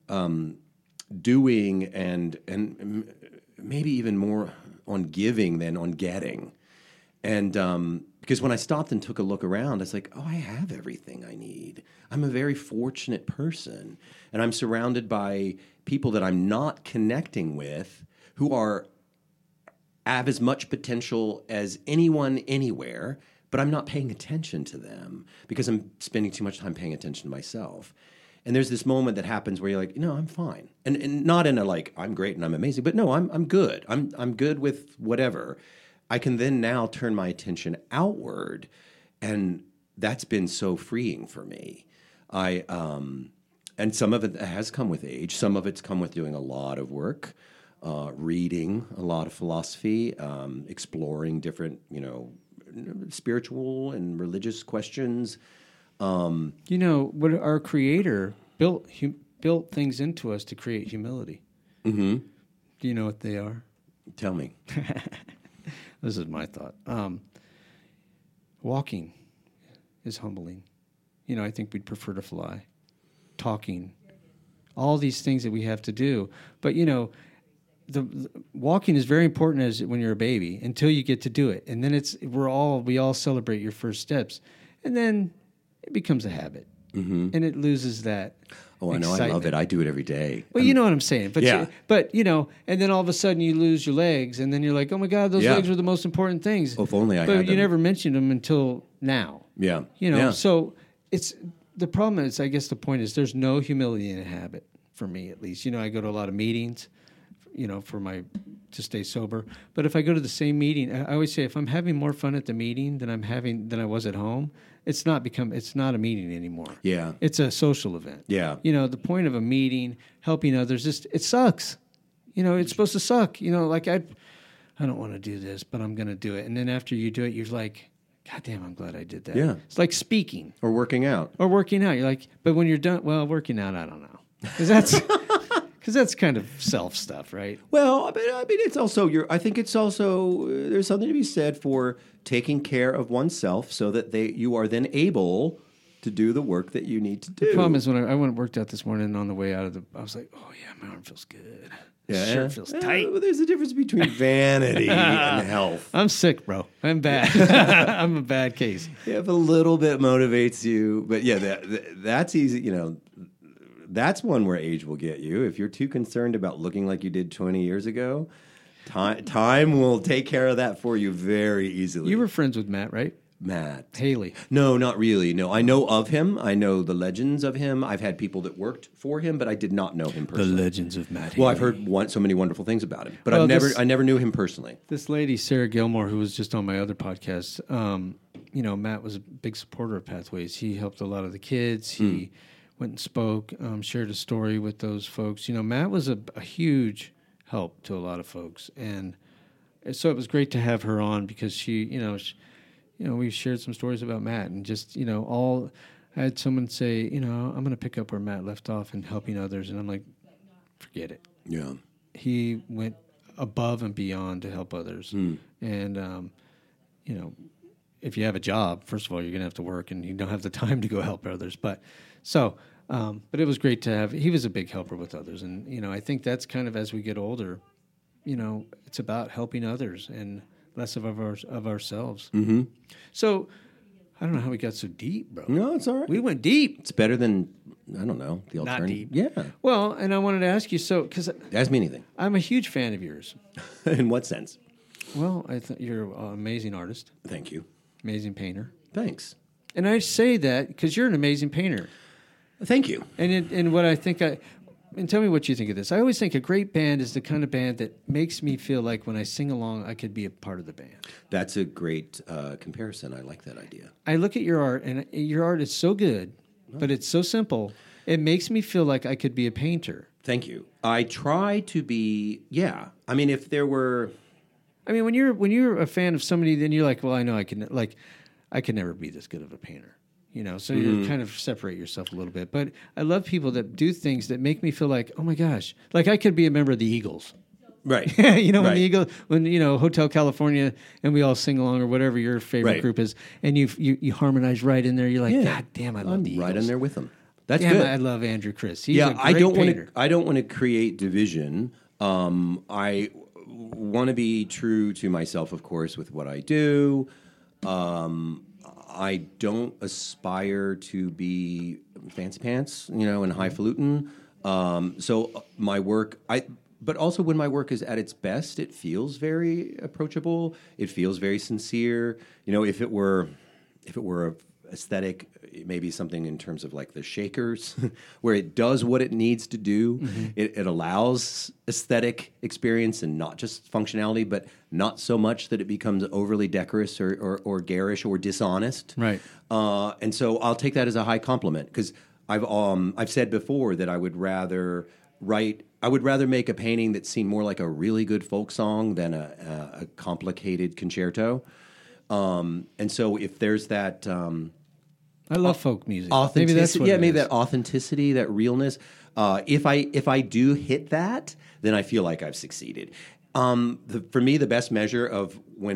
doing and maybe even more on giving than on getting. And because when I stopped and took a look around, I was like, oh, I have everything I need. I'm a very fortunate person. And I'm surrounded by people that I'm not connecting with who have as much potential as anyone anywhere, but I'm not paying attention to them because I'm spending too much time paying attention to myself. And there's this moment that happens where you're like, no, I'm fine. And not in a like, I'm great and I'm amazing, but no, I'm good. I'm good with whatever. I can then now turn my attention outward, and that's been so freeing for me. And some of it has come with age. Some of it's come with doing a lot of work, reading a lot of philosophy, exploring different, spiritual and religious questions. You know, what our Creator built things into us to create humility. Mm-hmm. Do you know what they are? Tell me. This is my thought. Walking is humbling. You know, I think we'd prefer to fly. Talking, all these things that we have to do. But, you know, the walking is very important as when you're a baby until you get to do it. And then we all celebrate your first steps. And then it becomes a habit. Mm-hmm. And it loses that Oh, I know. I love it. I do it every day. Well, you know what I'm saying. But yeah. And then all of a sudden you lose your legs, and then you're like, oh my God, those legs were the most important things. Oh, if only I had them. them. But you never mentioned them until now. Yeah. You know, so the problem is, I guess the point is there's no humility in a habit, for me at least. You know, I go to a lot of meetings, to stay sober. But if I go to the same meeting, I always say if I'm having more fun at the meeting than I was at home, it's not a meeting anymore. Yeah. It's a social event. Yeah. You know, the point of a meeting, helping others, it sucks. You know, it's supposed to suck. You know, like I don't want to do this, but I'm going to do it. And then after you do it, you're like, God damn, I'm glad I did that. Yeah. It's like speaking. Or working out. You're like, but when you're done, well, working out, I don't know. Because that's kind of self stuff, right? Well, I mean, it's also I think it's also there's something to be said for taking care of oneself so that you are then able to do the work that you need to do. The problem is when I went and worked out this morning, and on the way out I was like, oh yeah, my arm feels good. Yeah, shirt feels tight. Well, there's a difference between vanity and health. I'm sick, bro. I'm bad. I'm a bad case. Yeah, if a little bit motivates you, but yeah, that's easy. You know, that's one where age will get you. If you're too concerned about looking like you did 20 years ago, time will take care of that for you very easily. You were friends with Matt, right? Matt Haley. No, not really. No, I know of him. I know the legends of him. I've had people that worked for him, but I did not know him personally. The legends of Matt Haley. Well, I've heard so many wonderful things about him, but I never knew him personally. This lady, Sarah Gilmore, who was just on my other podcast, Matt was a big supporter of Pathways. He helped a lot of the kids. He went and spoke, shared a story with those folks. Matt was a huge help to a lot of folks, and so it was great to have her on because we shared some stories about Matt, and just I had someone say, I'm going to pick up where Matt left off in helping others, and I'm like, forget it. Yeah. He went above and beyond to help others, and if you have a job, first of all, you're going to have to work, and you don't have the time to go help others. But it was great to have. He was a big helper with others, and I think that's kind of as we get older, it's about helping others and less of ourselves. Mm-hmm. So I don't know how we got so deep, bro. No, it's all right. We went deep. It's better than, I don't know, the Not alternative. deep. Yeah. Well, and I wanted to ask you, because Ask me anything. I'm a huge fan of yours. In what sense? Well, I think you're an amazing artist, Thank you. amazing painter. Thanks. And I say that because you're an amazing painter. Thank you. And what I think and tell me what you think of this. I always think a great band is the kind of band that makes me feel like when I sing along, I could be a part of the band. That's a great comparison. I like that idea. I look at your art, and your art is so good, but it's so simple. It makes me feel like I could be a painter. Thank you. I try to be, yeah. I mean, if there were... when you're a fan of somebody, then you're like, well, I know I could never be this good of a painter. So you kind of separate yourself a little bit. But I love people that do things that make me feel like, oh my gosh, like I could be a member of the Eagles. Right. When right. the Eagles, Hotel California, and we all sing along or whatever your favorite group is, and you harmonize right in there. You're like, God damn, I love the Eagles. Right in there with them. That's damn, good. I love Andrew Chris. He's a great painter. I don't want to create division. I want to be true to myself, of course, with what I do. I don't aspire to be fancy pants, and highfalutin. So my work, but also when my work is at its best, it feels very approachable. It feels very sincere. If it were aesthetic, maybe something in terms of like the Shakers, where it does what it needs to do. Mm-hmm. It allows aesthetic experience and not just functionality, but not so much that it becomes overly decorous or garish or dishonest. Right. And so I'll take that as a high compliment because I've said before that I would rather make a painting that seemed more like a really good folk song than a complicated concerto. And so if there's that... I love folk music. Maybe that's what maybe that authenticity, that realness. If I do hit that, then I feel like I've succeeded. For me, the best measure of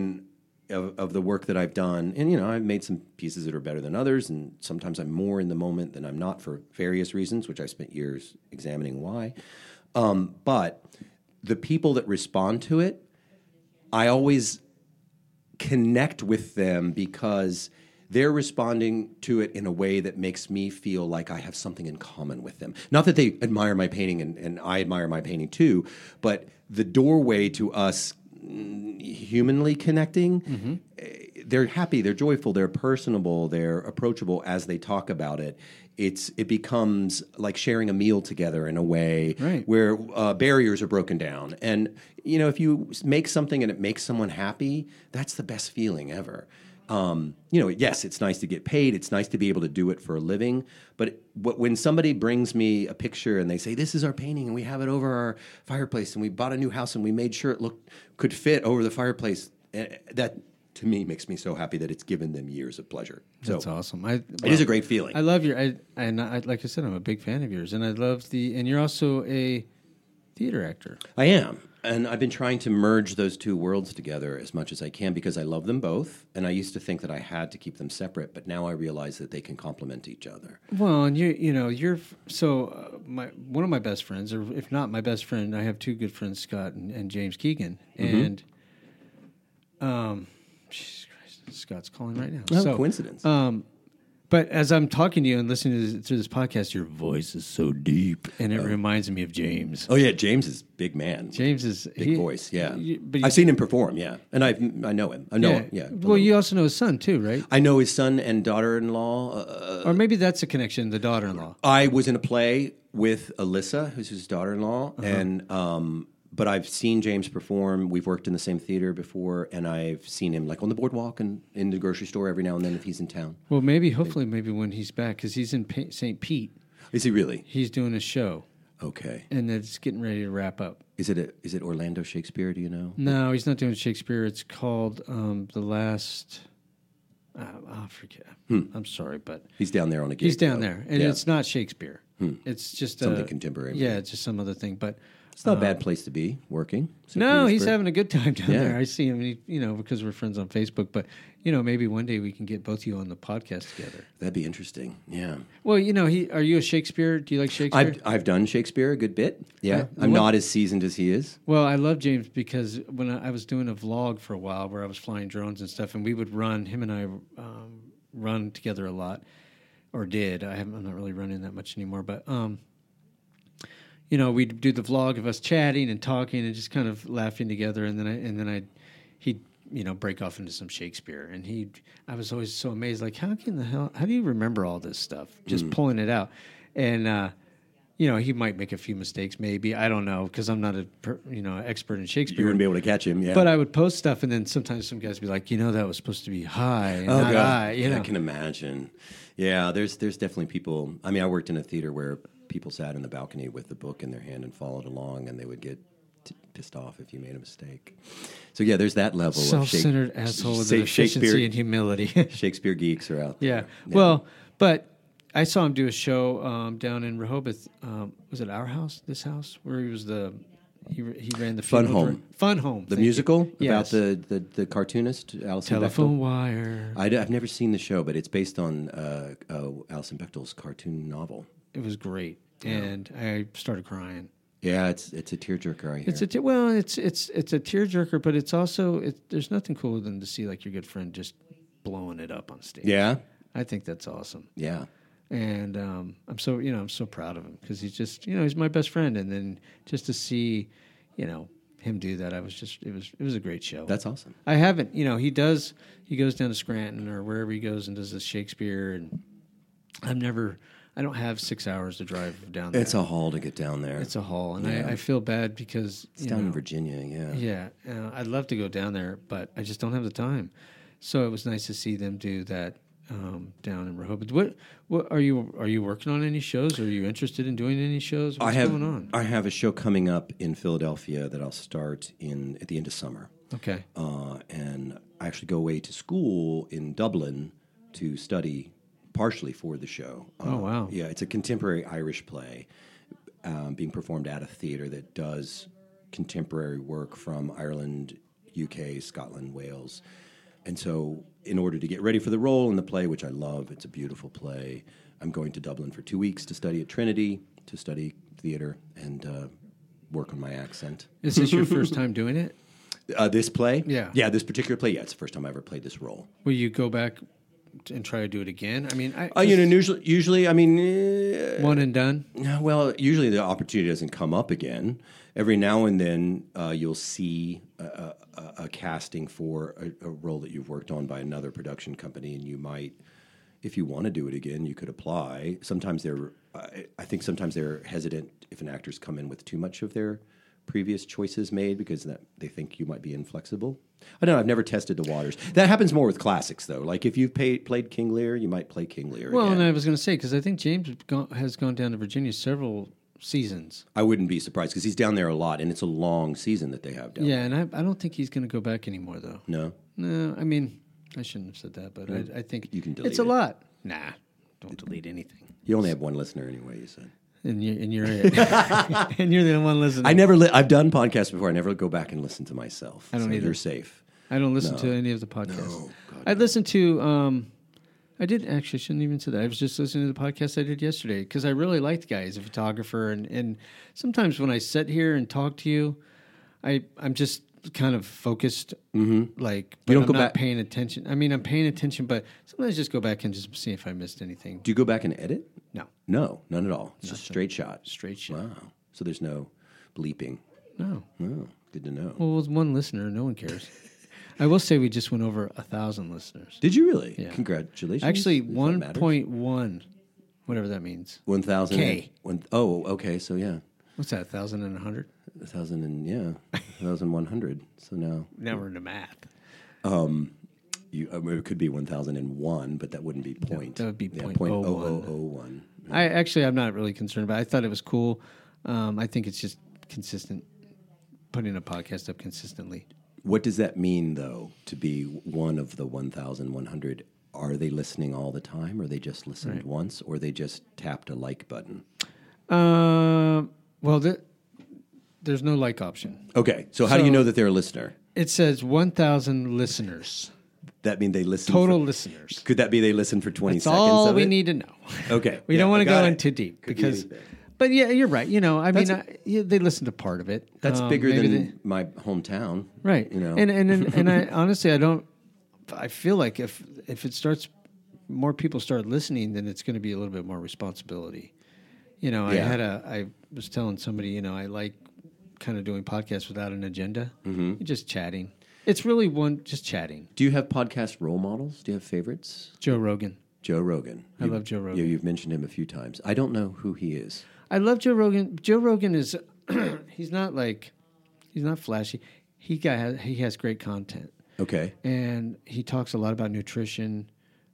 the work that I've done, and I've made some pieces that are better than others, and sometimes I'm more in the moment than I'm not for various reasons, which I spent years examining why. But the people that respond to it, I always connect with them because they're responding to it in a way that makes me feel like I have something in common with them. Not that they admire my painting and I admire my painting too, but the doorway to us humanly connecting, they're happy, they're joyful, they're personable, they're approachable as they talk about it. It becomes like sharing a meal together in a way where barriers are broken down. And, if you make something and it makes someone happy, that's the best feeling ever. Yes, it's nice to get paid. It's nice to be able to do it for a living. But when somebody brings me a picture and they say, this is our painting and we have it over our fireplace and we bought a new house and we made sure it could fit over the fireplace, that to me makes me so happy that it's given them years of pleasure. That's awesome. It is a great feeling. I love like I said, I'm a big fan of yours, and I love and you're also a theater actor. I am. And I've been trying to merge those two worlds together as much as I can because I love them both. And I used to think that I had to keep them separate, but now I realize that they can complement each other. Well, and you're one of my best friends, or if not my best friend, I have two good friends, Scott and James Keegan, and Jesus Christ, Scott's calling right now. No coincidence. But as I'm talking to you and listening to this podcast, your voice is so deep, and it reminds me of James. Oh yeah, James is big man. James is big voice. Yeah, I've seen him perform. Yeah, and I know him. I know him. Yeah. Well, you also know his son too, right? I know his son and daughter-in-law. Or maybe that's a connection. The daughter-in-law. I was in a play with Alyssa, who's his daughter-in-law, and. But I've seen James perform. We've worked in the same theater before, and I've seen him like on the boardwalk and in the grocery store every now and then if he's in town. Well, hopefully when he's back, because he's in St. Pete. Is he really? He's doing a show, Okay. and it's getting ready to wrap up. Is it Orlando Shakespeare? Do you know? No, he's not doing Shakespeare. It's called The Last. I forget. I'm sorry, but He's down there on a gig. he's down though. there, and Yeah. it's not Shakespeare. It's just Something contemporary. Yeah, it's just some other thing. But It's not a bad place to be working. St. no, he's Petersburg. having a good time down Yeah. there. I see him, because we're friends on Facebook. But maybe one day we can get both of you on the podcast together. That'd be interesting. Yeah. Well, are you a Shakespeare? Do you like Shakespeare? I've done Shakespeare a good bit. Yeah. I'm what- not as seasoned as he is. Well, I love James because when I was doing a vlog for a while where I was flying drones and stuff, and we would him and I run together a lot, or did. I'm not really running that much anymore, but we'd do the vlog of us chatting and talking and just kind of laughing together, and then he'd break off into some Shakespeare, and I was always so amazed, like how do you remember all this stuff? Just pulling it out, and he might make a few mistakes, maybe, I don't know, because I'm not expert in Shakespeare. You wouldn't be able to catch him. Yeah. But I would post stuff, and then sometimes some guys would be like, that was supposed to be high, and not high. I can imagine. Yeah, there's definitely people. I mean, I worked in a theater where people sat in the balcony with the book in their hand and followed along, and they would get pissed off if you made a mistake. So yeah, there's that level self-centered of asshole with efficiency and humility. Shakespeare geeks are out there. Yeah. Well, but I saw him do a show down in Rehoboth. Was it our house? This house where he was he ran the Fun funeral Home. Fun Home, The musical Yes. about the cartoonist Alison Telephone Bechtel. Wire. I've never seen the show, but it's based on Alison Bechtel's cartoon novel. It was great, and I started crying. Yeah, it's a tearjerker. I hear. It's a tearjerker, but it's also there's nothing cooler than to see like your good friend just blowing it up on stage. Yeah, I think that's awesome. yeah. And I'm so proud of him because he's just he's my best friend, and then just to see him do that, it was a great show. That's awesome. I haven't he goes down to Scranton or wherever he goes and does the Shakespeare, and I don't have 6 hours to drive down there. It's a haul to get down there. It's a haul, and Yeah. I feel bad because It's down in Virginia. Yeah. yeah, I'd love to go down there, but I just don't have the time. So it was nice to see them do that down in Rehoboth. What are you working on any shows? Are you interested in doing any shows? What's going on? I have a show coming up in Philadelphia that I'll start at the end of summer. Okay. And I actually go away to school in Dublin to study partially for the show. Oh, wow. Yeah, it's a contemporary Irish play being performed at a theater that does contemporary work from Ireland, UK, Scotland, Wales. And so in order to get ready for the role in the play, which I love, it's a beautiful play, I'm going to Dublin for 2 weeks to study at Trinity, to study theater and work on my accent. Is this your first time doing it? This play? Yeah. Yeah, this particular play, yeah, it's the first time I ever played this role. Will you go back and try to do it again? I mean, Usually, I mean... one and done? well, usually the opportunity doesn't come up again. Every now and then you'll see a casting for a role that you've worked on by another production company, and you might, if you want to do it again, you could apply. Sometimes I think sometimes they're hesitant if an actor's come in with too much of their previous choices made because they think you might be inflexible. I don't know. I've never tested the waters. That happens more with classics, though. Like if you've played King Lear, you might play King Lear Well, again. and I was going to say, because I think James has gone down to Virginia several seasons. I wouldn't be surprised because he's down there a lot, and it's a long season that they have down there. Yeah, and I don't think he's going to go back anymore, though. No? No, I mean, I shouldn't have said that, but I think You can delete it's a it. lot. Nah, don't delete anything. You only have one listener anyway, you said. And you're it. And you're the one listening. I've done podcasts before. I never go back and listen to myself. I don't either. You're safe. I don't listen to any of the podcasts. No, God, I listened to. I did actually. Shouldn't even say that. I was just listening to the podcast I did yesterday because I really liked the guy. He's a photographer, and sometimes when I sit here and talk to you, I'm just kind of focused. Mm-hmm. Like, but You don't I'm go not back- paying attention. I mean, I'm paying attention, but sometimes I just go back and just see if I missed anything. Do you go back and edit? No, No, none at all. It's just straight shot. straight shot. Wow. So there's no bleeping. No. Oh, good to know. Well, with one listener, no one cares. I will say we just went over 1,000 listeners. Did you really? Yeah. Congratulations. Actually, If that matters. 1.1, whatever that means. 1,000. K. Oh, okay. So yeah, What's that? 1,000 and 100? 1,000 and 1,100. So now Now we're into math. it could be 1,001, but that wouldn't be point. that would be yeah, .01. 0.0001. I'm not really concerned about it. I thought it was cool. I think it's just consistent, putting a podcast up consistently. What does that mean, though, to be one of the 1,100? Are they listening all the time, or they just listened once, or they just tapped a like button? Well, there's no like option. Okay, so how do you know that they're a listener? It says 1,000 listeners. That mean they listen Total listeners. Could that be they listen for 20 That's seconds all of we it? need to know. Okay. We don't want to go in it. too deep Could because... be anything. But yeah, you're right. You know, I mean, they listen to part of it. That's bigger maybe than my hometown. right. You know. And I honestly, I feel like if it starts, more people start listening, then it's going to be a little bit more responsibility. You know, I was telling somebody, you know, I like kind of doing podcasts without an agenda, just chatting. It's really just chatting. Do you have podcast role models? Do you have favorites? Joe Rogan. Joe Rogan. I love Joe Rogan. You've mentioned him a few times. I don't know who he is. I love Joe Rogan. Joe Rogan is he's not flashy. He has great content. Okay. And he talks a lot about nutrition.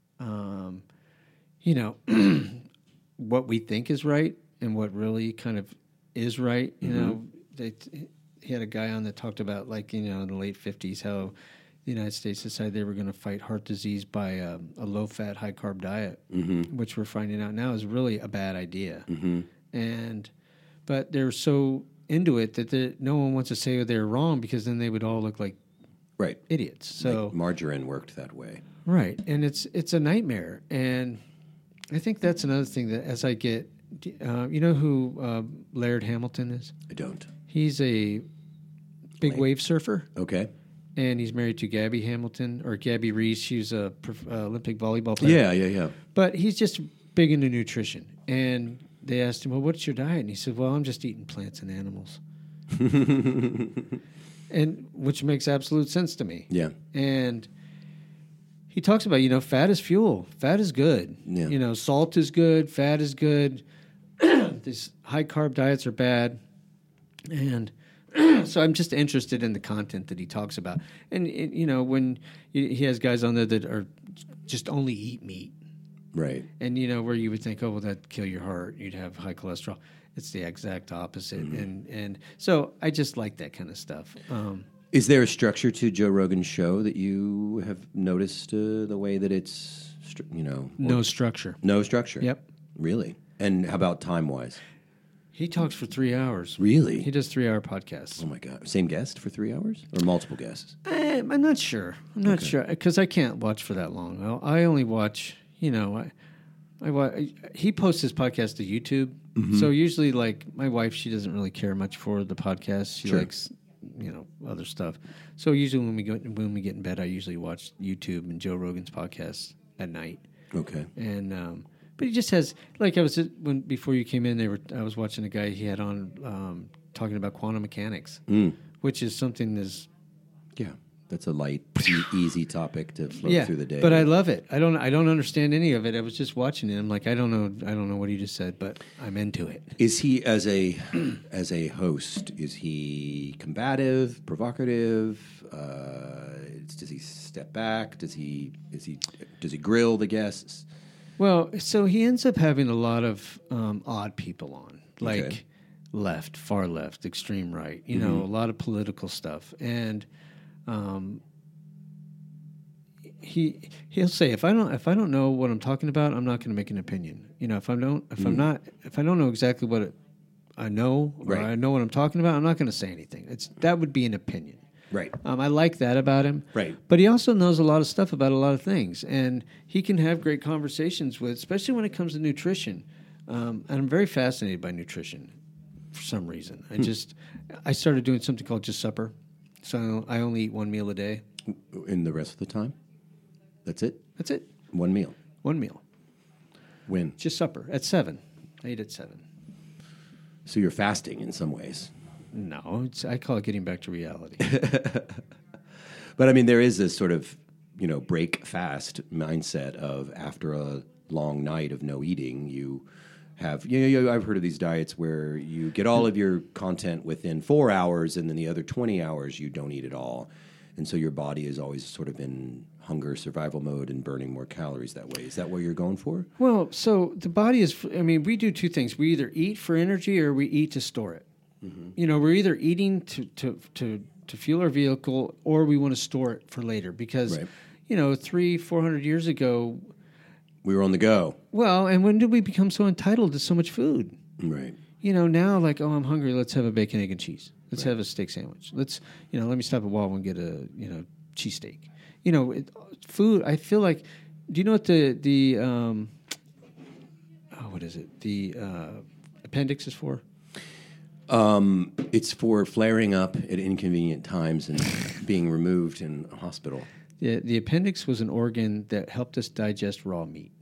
You know, what we think is right and what really kind of is right. You know, he had a guy on that talked about, like, you know, in the late 50s, how the United States decided they were going to fight heart disease by a low-fat, high-carb diet, which we're finding out now is really a bad idea. But they're so into it that no one wants to say they're wrong, because then they would all look like idiots. So like margarine worked that way. Right, and it's a nightmare. And I think that's another thing that as I get, you know who Laird Hamilton is? I don't. He's a big wave surfer. Okay. And he's married to Gabby Hamilton, or Gabby Reese. She's a Olympic volleyball player. Yeah. But he's just big into nutrition. And they asked him, well, what's your diet? And he said, well, I'm just eating plants and animals. And which makes absolute sense to me. Yeah. And he talks about, you know, fat is fuel. Fat is good. Yeah. You know, salt is good. Fat is good. These high-carb diets are bad. And... so I'm just interested in the content that he talks about. And, you know, when he has guys on there that are just only eat meat. Right. And, you know, where you would think, oh, well, that'd kill your heart. You'd have high cholesterol. It's the exact opposite. And so I just like that kind of stuff. Is there a structure to Joe Rogan's show that you have noticed the way that it's, you know? No structure. No structure? Yep. Really? And how about time-wise? He talks for 3 hours. Really? He does 3-hour podcasts. Oh, my God. Same guest for 3 hours? Or multiple guests? I'm not sure. I'm not sure, because I can't watch for that long. I only watch, you know, he posts his podcast to YouTube. So usually, like, my wife, she doesn't really care much for the podcast. She likes, you know, other stuff. So usually when we get in bed, I usually watch YouTube and Joe Rogan's podcast at night. Okay. And but he just has, like, before you came in, I was watching a guy he had on talking about quantum mechanics, which is something that's that's a light, easy topic to float through the day. But I love it. I don't understand any of it. I was just watching it. I'm like, I don't know what he just said, but I'm into it. Is he as a host? Is he combative, provocative? Does he step back? Does he grill the guests? Well, so he ends up having a lot of odd people on, like left, far left, extreme right. You know, a lot of political stuff, and he'll say, if I don't know what I'm talking about, I'm not going to make an opinion. You know, if I don't know exactly what I know, or I know what I'm talking about, I'm not going to say anything. That would be an opinion. Right. I like that about him. Right. But he also knows a lot of stuff about a lot of things, and he can have great conversations with, especially when it comes to nutrition. And I'm very fascinated by nutrition for some reason. I started doing something called Just Supper. So I only eat one meal a day. In the rest of the time? That's it? That's it. One meal? One meal. When? Just supper. At 7. I eat at 7. So you're fasting in some ways. No, I call it getting back to reality. But I mean, there is this sort of, you know, break fast mindset of after a long night of no eating, you have, I've heard of these diets where you get all of your content within 4 hours, and then the other 20 hours you don't eat at all. And so your body is always sort of in hunger survival mode and burning more calories that way. Is that what you're going for? Well, so the body is, I mean, we do two things. We either eat for energy or we eat to store it. You know, we're either eating to fuel our vehicle or we want to store it for later because, you know, 300-400 years ago, we were on the go. Well, and when did we become so entitled to so much food? Right. You know, now like, oh, I'm hungry. Let's have a bacon, egg, and cheese. Let's have a steak sandwich. Let's, you know, let me stop at Wawa and get a, you know, cheesesteak. You know, food, I feel like, do you know what what is it? The appendix is for? It's for flaring up at inconvenient times and being removed in a hospital. The appendix was an organ that helped us digest raw meat.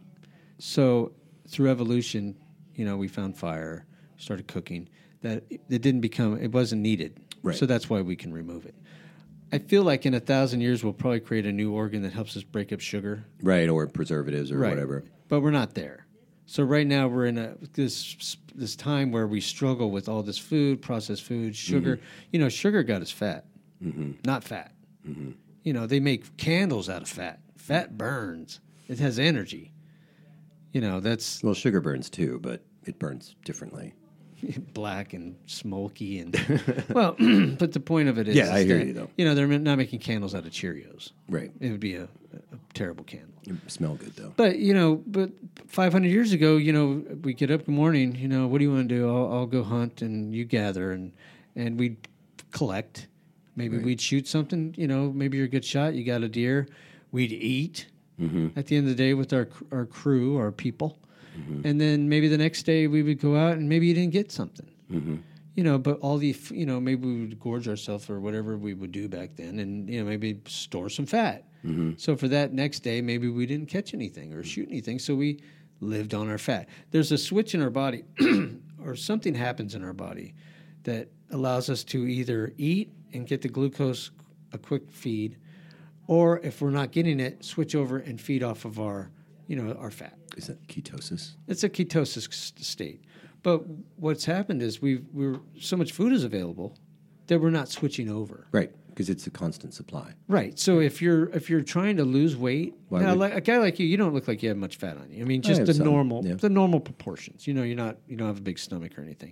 So through evolution, you know, we found fire, started cooking. That it wasn't needed. Right. So that's why we can remove it. I feel like in 1,000 years we'll probably create a new organ that helps us break up sugar. Right, or preservatives or whatever. But we're not there. So right now we're in this time where we struggle with all this food, processed food, sugar. You know, sugar got us fat, not fat. You know, they make candles out of fat. Fat burns. It has energy. You know, that's... Well, sugar burns too, but it burns differently. Black and smoky and... Well, but the point of it is... Yeah, I hear you, though. You know, they're not making candles out of Cheerios. Right. It would be a terrible candle. It smell good, though. But, you know, 500 years ago, you know, we get up in the morning, you know, what do you want to do? I'll go hunt and you gather and we'd collect. Maybe we'd shoot something, you know, maybe you're a good shot, you got a deer. We'd eat at the end of the day with our crew, our people. And then maybe the next day we would go out and maybe you didn't get something. You know, but all the, you know, maybe we would gorge ourselves or whatever we would do back then and, you know, maybe store some fat. So for that next day, maybe we didn't catch anything or shoot anything, so we lived on our fat. There's a switch in our body or something happens in our body that allows us to either eat and get the glucose, a quick feed, or if we're not getting it, switch over and feed off of our, you know, our fat. Is that ketosis? It's a ketosis state. But what's happened is we're so much food is available that we're not switching over. Right, because it's a constant supply. Right. So if you're trying to lose weight, now, like a guy like you don't look like you have much fat on you. I mean, just the normal proportions. You know, you don't have a big stomach or anything.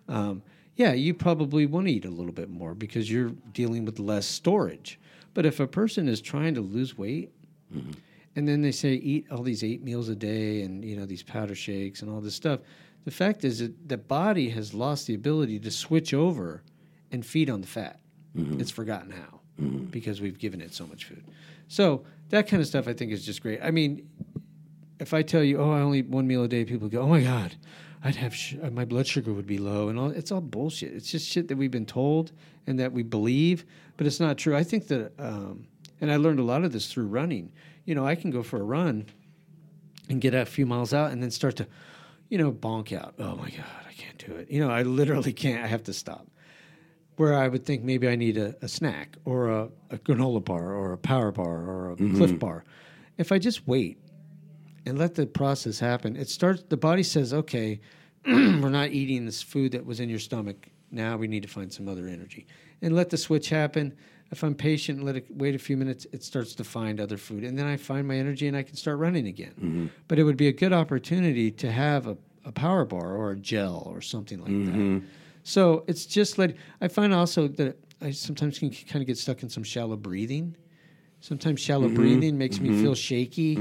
Yeah, you probably want to eat a little bit more because you're dealing with less storage. But if a person is trying to lose weight, and then they say eat all these 8 meals a day and, you know, these powder shakes and all this stuff, the fact is that the body has lost the ability to switch over and feed on the fat. It's forgotten how because we've given it so much food. So that kind of stuff I think is just great. I mean, if I tell you, I only eat 1 meal a day, people go, oh, my God, I'd have my blood sugar would be low. And all. It's all bullshit. It's just shit that we've been told and that we believe, but it's not true. I think that, and I learned a lot of this through running. You know, I can go for a run and get a few miles out and then start to, you know, bonk out. Oh, my God, I can't do it. You know, I literally can't. I have to stop. Where I would think maybe I need a snack or a granola bar or a power bar or a Cliff bar. If I just wait and let the process happen, the body says, okay, we're not eating this food that was in your stomach. Now we need to find some other energy. And let the switch happen. If I'm patient and let it wait a few minutes, it starts to find other food. And then I find my energy and I can start running again. But it would be a good opportunity to have a power bar or a gel or something like that. So it's just like, I find also that I sometimes can kind of get stuck in some shallow breathing. Sometimes shallow breathing makes me feel shaky.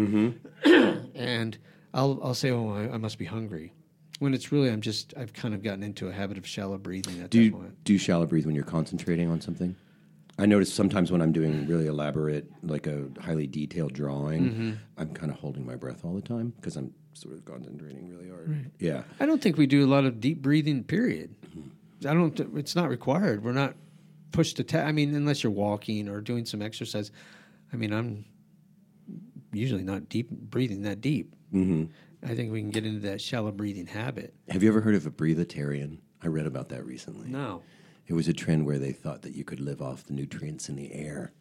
And I'll say, I must be hungry. When it's really, I've kind of gotten into a habit of shallow breathing at that point. Do you shallow breathe when you're concentrating on something? I notice sometimes when I'm doing really elaborate, like a highly detailed drawing, I'm kind of holding my breath all the time because I'm sort of concentrating really hard. Right. Yeah. I don't think we do a lot of deep breathing, period. It's not required. We're not pushed to, I mean, unless you're walking or doing some exercise. I mean, I'm usually not breathing that deep. I think we can get into that shallow breathing habit. Have you ever heard of a breatharian? I read about that recently. No. It was a trend where they thought that you could live off the nutrients in the air.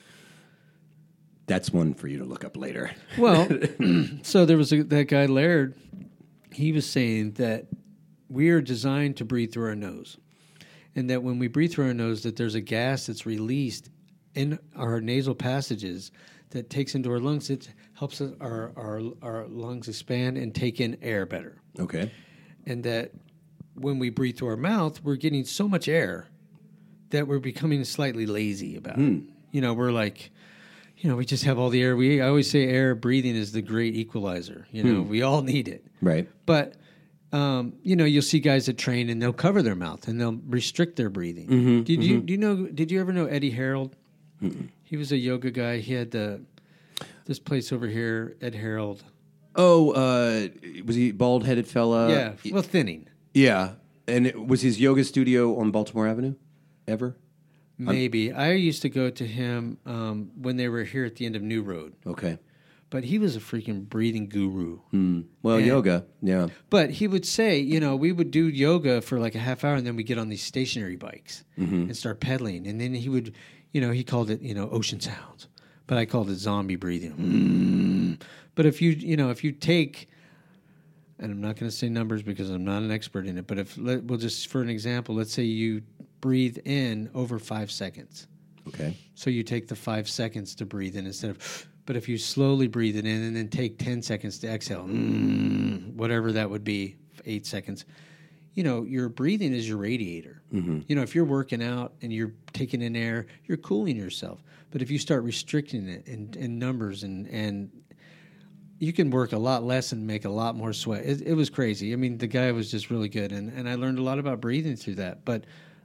That's one for you to look up later. Well, so there was that guy Laird. He was saying that we are designed to breathe through our nose, and that when we breathe through our nose, that there's a gas that's released in our nasal passages that takes into our lungs. It helps our lungs expand and take in air better. Okay. And that when we breathe through our mouth, we're getting so much air that we're becoming slightly lazy about it. We're like, we just have all the air. I always say breathing is the great equalizer. We all need it. Right. But, you'll see guys that train and they'll cover their mouth and they'll restrict their breathing. Did you ever know Eddie Harold? He was a yoga guy. He had this place over here, Ed Harold. Oh, was he bald-headed fella? Yeah, well, thinning. Yeah. And was his yoga studio on Baltimore Avenue ever? Maybe. I used to go to him when they were here at the end of New Road. Okay. But he was a freaking breathing guru. Well, yoga, yeah. But he would say, we would do yoga for like a half hour, and then we get on these stationary bikes and start pedaling. And then he would, he called it, ocean sounds. But I called it zombie breathing. But if you take, and I'm not going to say numbers because I'm not an expert in it, but we'll just, for an example, let's say you breathe in over 5 seconds. Okay. So you take the 5 seconds to breathe in instead of, but if you slowly breathe it in and then take 10 seconds to exhale, whatever that would be, 8 seconds, your breathing is your radiator. If you're working out and you're taking in air, you're cooling yourself. But if you start restricting it in numbers and you can work a lot less and make a lot more sweat. It was crazy. I mean, the guy was just really good, and I learned a lot about breathing through that. But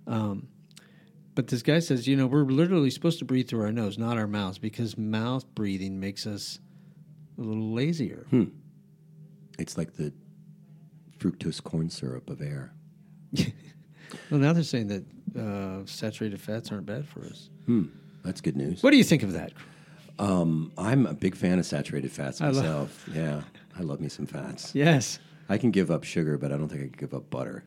this guy says, we're literally supposed to breathe through our nose, not our mouths, because mouth breathing makes us a little lazier. It's like the fructose corn syrup of air. Well, now they're saying that saturated fats aren't bad for us. That's good news. What do you think of that? I'm a big fan of saturated fats myself. Yeah, I love me some fats. Yes. I can give up sugar, but I don't think I can give up butter.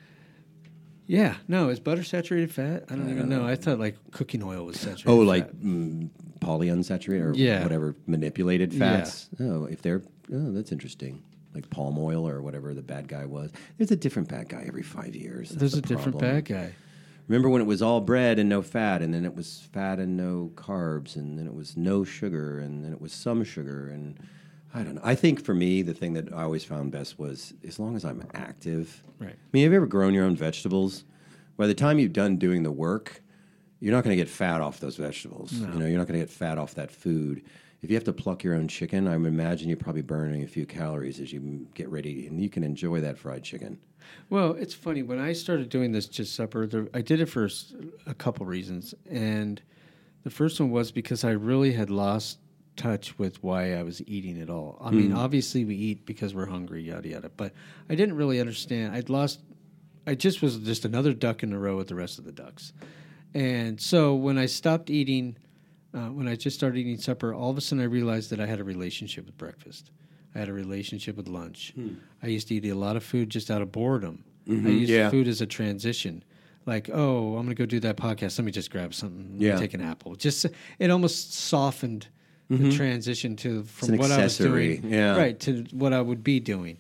Yeah. No, is butter saturated fat? I don't even know. I thought like cooking oil was saturated fat. Oh, like polyunsaturated or whatever, manipulated fats? Yeah. Oh, that's interesting. Like palm oil or whatever the bad guy was. There's a different bad guy every 5 years. There's a different bad guy. Remember when it was all bread and no fat, and then it was fat and no carbs, and then it was no sugar, and then it was some sugar, and I don't know. I think for me, the thing that I always found best was as long as I'm active. Right. I mean, have you ever grown your own vegetables? By the time you've done doing the work, you're not going to get fat off those vegetables. No. You're not going to get fat off that food. If you have to pluck your own chicken, I would imagine you're probably burning a few calories as you get ready, and you can enjoy that fried chicken. Well, it's funny. When I started doing this Just Supper, I did it for a couple reasons. And the first one was because I really had lost touch with why I was eating at all. I mean, obviously we eat because we're hungry, yada, yada. But I didn't really understand. I just was just another duck in a row with the rest of the ducks. And so when I stopped eating, when I just started eating supper, all of a sudden I realized that I had a relationship with breakfast. I had a relationship with lunch. I used to eat a lot of food just out of boredom. I used food as a transition. Like, oh, I'm going to go do that podcast. Let me just grab something. Let me take an apple. Just it almost softened the transition from what I was doing, right, to what I would be doing.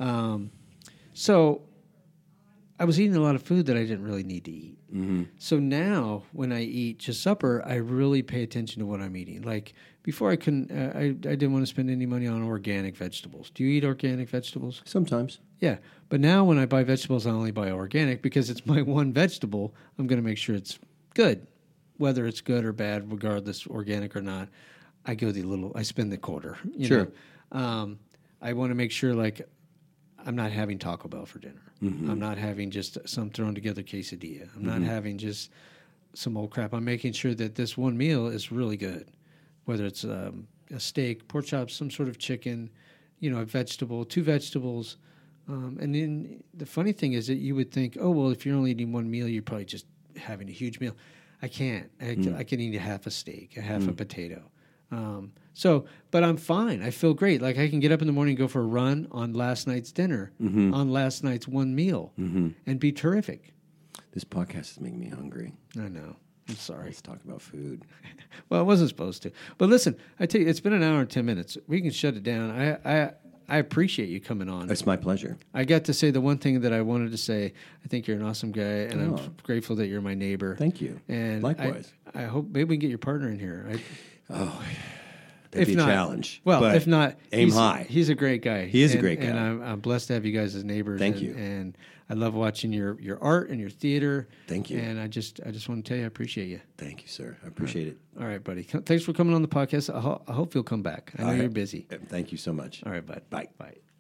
So I was eating a lot of food that I didn't really need to eat. So now when I eat Just Supper, I really pay attention to what I'm eating. Like before I didn't want to spend any money on organic vegetables. Do you eat organic vegetables? Sometimes. Yeah. But now when I buy vegetables, I only buy organic because it's my one vegetable. I'm going to make sure it's good. Whether it's good or bad, regardless, organic or not, I spend the quarter. You know? I want to make sure like I'm not having Taco Bell for dinner. I'm not having just some thrown together quesadilla. I'm not having just some old crap. I'm making sure that this one meal is really good, whether it's a steak, pork chops, some sort of chicken, a vegetable, 2 vegetables. And then the funny thing is that you would think, oh, well, if you're only eating one meal, you're probably just having a huge meal. I can't. I can eat a half a steak, a half a potato. But I'm fine. I feel great. Like I can get up in the morning and go for a run on last night's dinner, on last night's one meal, and be terrific. This podcast is making me hungry. I know. I'm sorry. Let's talk about food. Well, I wasn't supposed to. But listen, I tell you, it's been an hour and 10 minutes. We can shut it down. I appreciate you coming on. It's my pleasure. I got to say the one thing that I wanted to say. I think you're an awesome guy, and I'm grateful that you're my neighbor. Thank you. And likewise. I hope maybe we can get your partner in here. That'd if be a not, challenge. well, but if not, aim he's, high. He's a great guy. He is a great guy. And I'm blessed to have you guys as neighbors. Thank you. And I love watching your art and your theater. Thank you. And I just want to tell you I appreciate you. Thank you, sir. I appreciate it. All right, buddy. Thanks for coming on the podcast. I hope you'll come back. I know you're busy. Thank you so much. All right, bud. Bye. Bye.